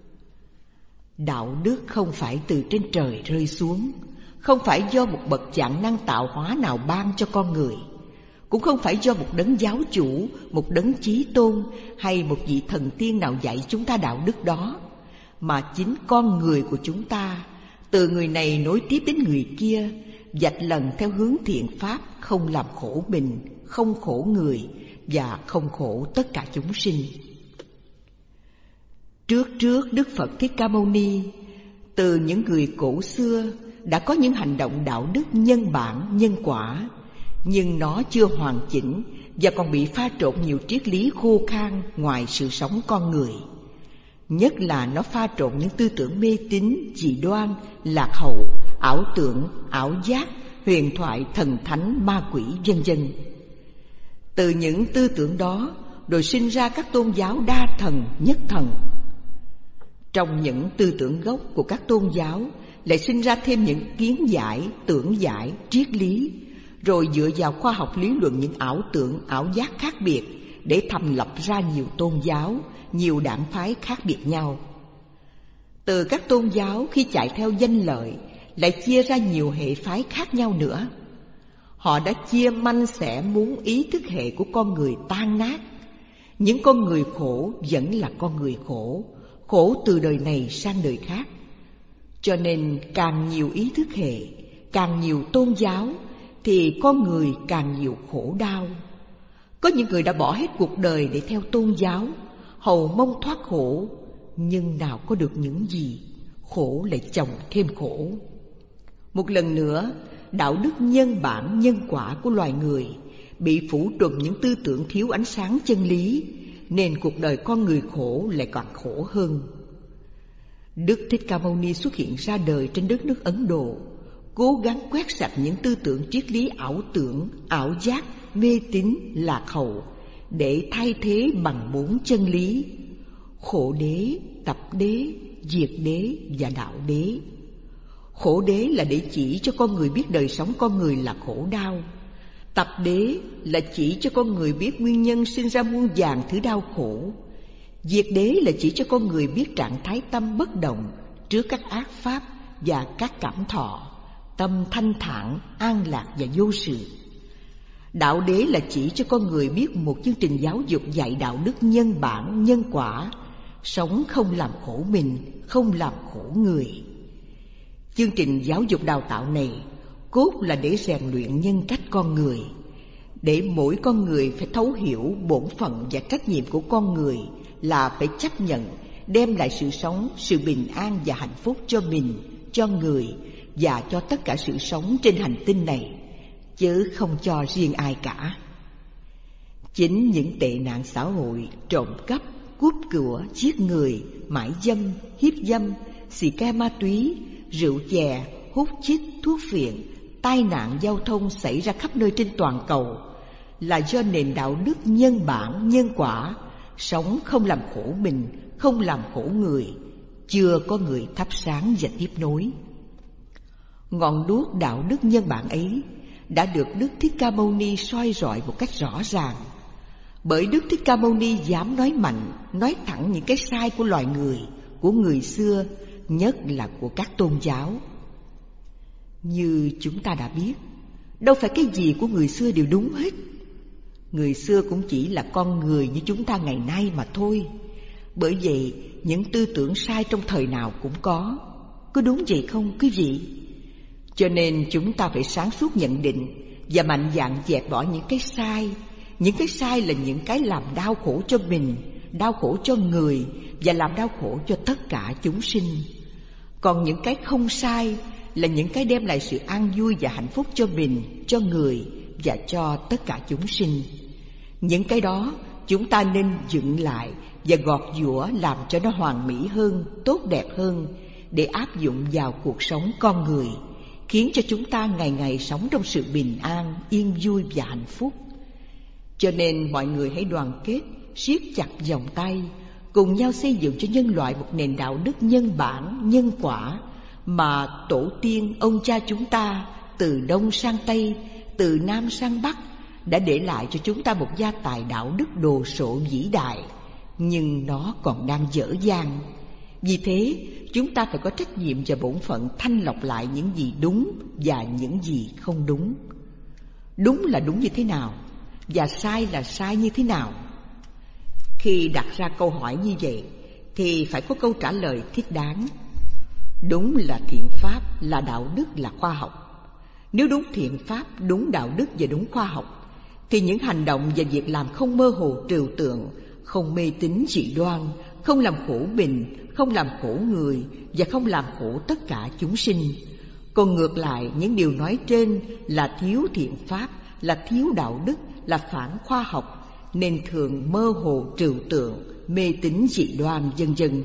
Đạo đức không phải từ trên trời rơi xuống, không phải do một bậc vạn năng tạo hóa nào ban cho con người, cũng không phải do một đấng giáo chủ, một đấng chí tôn hay một vị thần tiên nào dạy chúng ta đạo đức đó, mà chính con người của chúng ta, từ người này nối tiếp đến người kia, vạch lần theo hướng thiện pháp, không làm khổ mình, không khổ người và không khổ tất cả chúng sinh. Trước trước Đức Phật Thích Ca Mâu Ni, từ những người cổ xưa đã có những hành động đạo đức nhân bản, nhân quả, nhưng nó chưa hoàn chỉnh và còn bị pha trộn nhiều triết lý khô khan ngoài sự sống con người. Nhất là nó pha trộn những tư tưởng mê tín, dị đoan, lạc hậu, ảo tưởng, ảo giác, huyền thoại, thần thánh, ma quỷ, vân vân. Từ những tư tưởng đó rồi sinh ra các tôn giáo đa thần, nhất thần. Trong những tư tưởng gốc của các tôn giáo lại sinh ra thêm những kiến giải, tưởng giải, triết lý, rồi dựa vào khoa học lý luận những ảo tưởng, ảo giác khác biệt để thành lập ra nhiều tôn giáo, nhiều đảng phái khác biệt nhau. Từ các tôn giáo khi chạy theo danh lợi lại chia ra nhiều hệ phái khác nhau nữa. Họ đã chia manh xẻ muốn ý thức hệ của con người tan nát. Những con người khổ vẫn là con người khổ, khổ từ đời này sang đời khác. Cho nên càng nhiều ý thức hệ, càng nhiều tôn giáo thì con người càng nhiều khổ đau. Có những người đã bỏ hết cuộc đời để theo tôn giáo, hầu mong thoát khổ, nhưng nào có được những gì, khổ lại chồng thêm khổ. Một lần nữa, đạo đức nhân bản, nhân quả của loài người bị phủ trùm những tư tưởng thiếu ánh sáng chân lý, nên cuộc đời con người khổ lại càng khổ hơn. Đức Thích Ca Mâu Ni xuất hiện ra đời trên đất nước Ấn Độ, cố gắng quét sạch những tư tưởng triết lý ảo tưởng, ảo giác, mê tín, lạc hậu, để thay thế bằng bốn chân lý: khổ đế, tập đế, diệt đế và đạo đế. Khổ đế là để chỉ cho con người biết đời sống con người là khổ đau. Tập đế là chỉ cho con người biết nguyên nhân sinh ra muôn vàn thứ đau khổ. Diệt đế là chỉ cho con người biết trạng thái tâm bất động trước các ác pháp và các cảm thọ, tâm thanh thản, an lạc và vô sự. Đạo đế là chỉ cho con người biết một chương trình giáo dục dạy đạo đức nhân bản, nhân quả, sống không làm khổ mình, không làm khổ người. Chương trình giáo dục đào tạo này cốt là để rèn luyện nhân cách con người, để mỗi con người phải thấu hiểu bổn phận và trách nhiệm của con người là phải chấp nhận đem lại sự sống, sự bình an và hạnh phúc cho mình, cho người và cho tất cả sự sống trên hành tinh này, chứ không cho riêng ai cả. Chính những tệ nạn xã hội, trộm cắp, cướp của, giết người, mại dâm, hiếp dâm, xì ke ma túy, rượu chè, hút chích, thuốc phiện, tai nạn giao thông xảy ra khắp nơi trên toàn cầu là do nền đạo đức nhân bản, nhân quả, sống không làm khổ mình, không làm khổ người, chưa có người thắp sáng và tiếp nối. Ngọn đuốc đạo đức nhân bản ấy đã được Đức Thích Ca Mâu Ni soi rọi một cách rõ ràng. Bởi Đức Thích Ca Mâu Ni dám nói mạnh, nói thẳng những cái sai của loài người, của người xưa, nhất là của các tôn giáo. Như chúng ta đã biết, đâu phải cái gì của người xưa đều đúng hết. Người xưa cũng chỉ là con người như chúng ta ngày nay mà thôi. Bởi vậy, những tư tưởng sai trong thời nào cũng có. Có đúng vậy không quý vị? Cho nên chúng ta phải sáng suốt nhận định và mạnh dạn dẹp bỏ những cái sai. Những cái sai là những cái làm đau khổ cho mình, đau khổ cho người và làm đau khổ cho tất cả chúng sinh. Còn những cái không sai là những cái đem lại sự an vui và hạnh phúc cho mình, cho người và cho tất cả chúng sinh. Những cái đó chúng ta nên dựng lại và gọt giũa làm cho nó hoàn mỹ hơn, tốt đẹp hơn để áp dụng vào cuộc sống con người, khiến cho chúng ta ngày ngày sống trong sự bình an, yên vui và hạnh phúc. Cho nên mọi người hãy đoàn kết, siết chặt vòng tay, cùng nhau xây dựng cho nhân loại một nền đạo đức nhân bản, nhân quả mà tổ tiên, ông cha chúng ta từ Đông sang Tây, từ Nam sang Bắc đã để lại cho chúng ta một gia tài đạo đức đồ sộ vĩ đại, nhưng nó còn đang dở dang. Vì thế, chúng ta phải có trách nhiệm và bổn phận thanh lọc lại những gì đúng và những gì không đúng. Đúng là đúng như thế nào? Và sai là sai như thế nào? Khi đặt ra câu hỏi như vậy thì phải có câu trả lời thích đáng. Đúng là thiện pháp, là đạo đức, là khoa học. Nếu đúng thiện pháp, đúng đạo đức và đúng khoa học thì những hành động và việc làm không mơ hồ trừu tượng, không mê tín dị đoan, không làm khổ mình, không làm khổ người và không làm khổ tất cả chúng sinh. Còn ngược lại, những điều nói trên là thiếu thiện pháp, là thiếu đạo đức, là phản khoa học, nên thường mơ hồ trừu tượng, mê tín dị đoan, vân vân.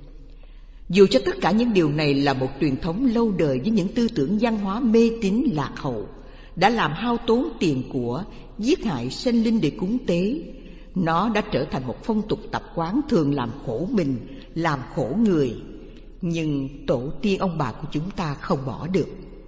Dù cho tất cả những điều này là một truyền thống lâu đời với những tư tưởng văn hóa mê tín lạc hậu, đã làm hao tốn tiền của, giết hại sinh linh để cúng tế, nó đã trở thành một phong tục tập quán thường làm khổ mình, làm khổ người. Nhưng tổ tiên ông bà của chúng ta không bỏ được.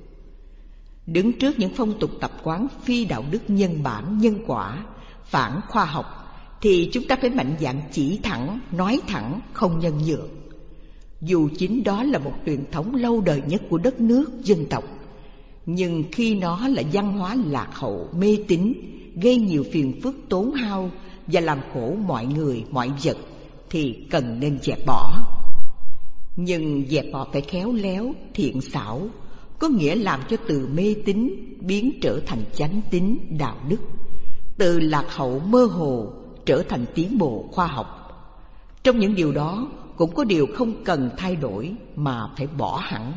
Đứng trước những phong tục tập quán phi đạo đức nhân bản, nhân quả, phản khoa học thì chúng ta phải mạnh dạn chỉ thẳng, nói thẳng, không nhân nhượng. Dù chính đó là một truyền thống lâu đời nhất của đất nước, dân tộc, nhưng khi nó là văn hóa lạc hậu, mê tín, gây nhiều phiền phức tốn hao và làm khổ mọi người, mọi vật thì cần nên dẹp bỏ. Nhưng dẹp bỏ phải khéo léo, thiện xảo, có nghĩa làm cho từ mê tín biến trở thành chánh tín, đạo đức, từ lạc hậu mơ hồ trở thành tiến bộ khoa học. Trong những điều đó cũng có điều không cần thay đổi mà phải bỏ hẳn.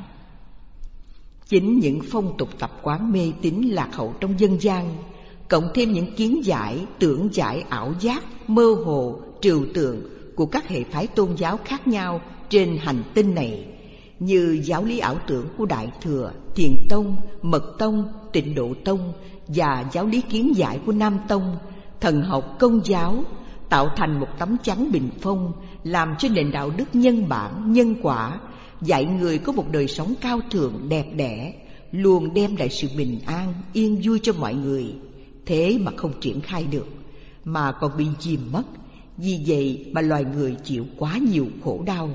Chính những phong tục tập quán mê tín lạc hậu trong dân gian, cộng thêm những kiến giải, tưởng giải ảo giác, mơ hồ, trừu tượng của các hệ phái tôn giáo khác nhau trên hành tinh này, như giáo lý ảo tưởng của Đại Thừa, Thiền Tông, Mật Tông, Tịnh Độ Tông và giáo lý kiến giải của Nam Tông, thần học Công giáo, tạo thành một tấm chắn bình phong, làm cho nền đạo đức nhân bản, nhân quả, dạy người có một đời sống cao thượng, đẹp đẽ, luôn đem lại sự bình an, yên vui cho mọi người. Thế mà không triển khai được, mà còn bị chìm mất. Vì vậy mà loài người chịu quá nhiều khổ đau.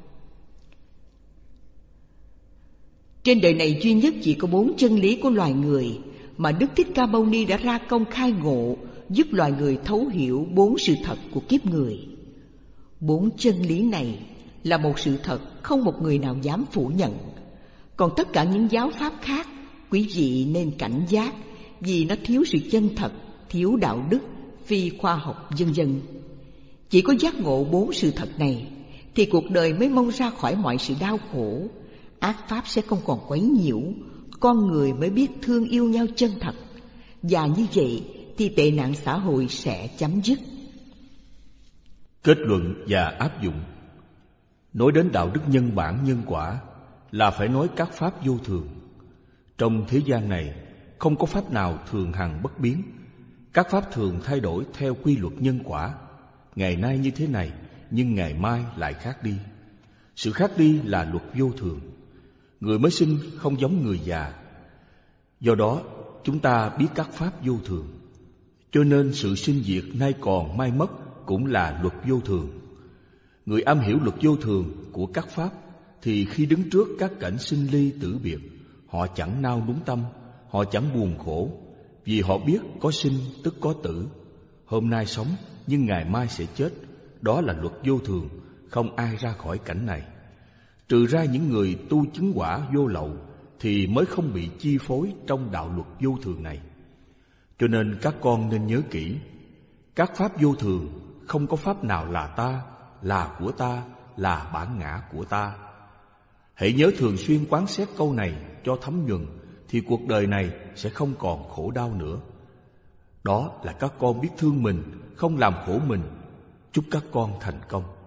Trên đời này duy nhất chỉ có bốn chân lý của loài người mà Đức Thích Ca Mâu Ni đã ra công khai ngộ, giúp loài người thấu hiểu bốn sự thật của kiếp người. Bốn chân lý này là một sự thật không một người nào dám phủ nhận. Còn tất cả những giáo pháp khác, quý vị nên cảnh giác, vì nó thiếu sự chân thật, thiếu đạo đức, phi khoa học, vân vân. Chỉ có giác ngộ bốn sự thật này thì cuộc đời mới mong ra khỏi mọi sự đau khổ, ác pháp sẽ không còn quấy nhiễu, con người mới biết thương yêu nhau chân thật. Và như vậy thì tệ nạn xã hội sẽ chấm dứt. Kết luận và áp dụng. Nói đến đạo đức nhân bản nhân quả là phải nói các pháp vô thường. Trong thế gian này không có pháp nào thường hằng bất biến. Các pháp thường thay đổi theo quy luật nhân quả. Ngày nay như thế này, nhưng ngày mai lại khác đi. Sự khác đi là luật vô thường. Người mới sinh không giống người già. Do đó chúng ta biết các pháp vô thường. Cho nên sự sinh diệt nay còn mai mất cũng là luật vô thường. Người am hiểu luật vô thường của các pháp thì khi đứng trước các cảnh sinh ly tử biệt, họ chẳng nao núng tâm, họ chẳng buồn khổ, vì họ biết có sinh tức có tử. Hôm nay sống nhưng ngày mai sẽ chết. Đó là luật vô thường, không ai ra khỏi cảnh này. Trừ ra những người tu chứng quả vô lậu thì mới không bị chi phối trong đạo luật vô thường này. Cho nên các con nên nhớ kỹ, các pháp vô thường không có pháp nào là ta, là của ta, là bản ngã của ta. Hãy nhớ thường xuyên quán xét câu này cho thấm nhuần thì cuộc đời này sẽ không còn khổ đau nữa. Đó là các con biết thương mình, không làm khổ mình. Chúc các con thành công.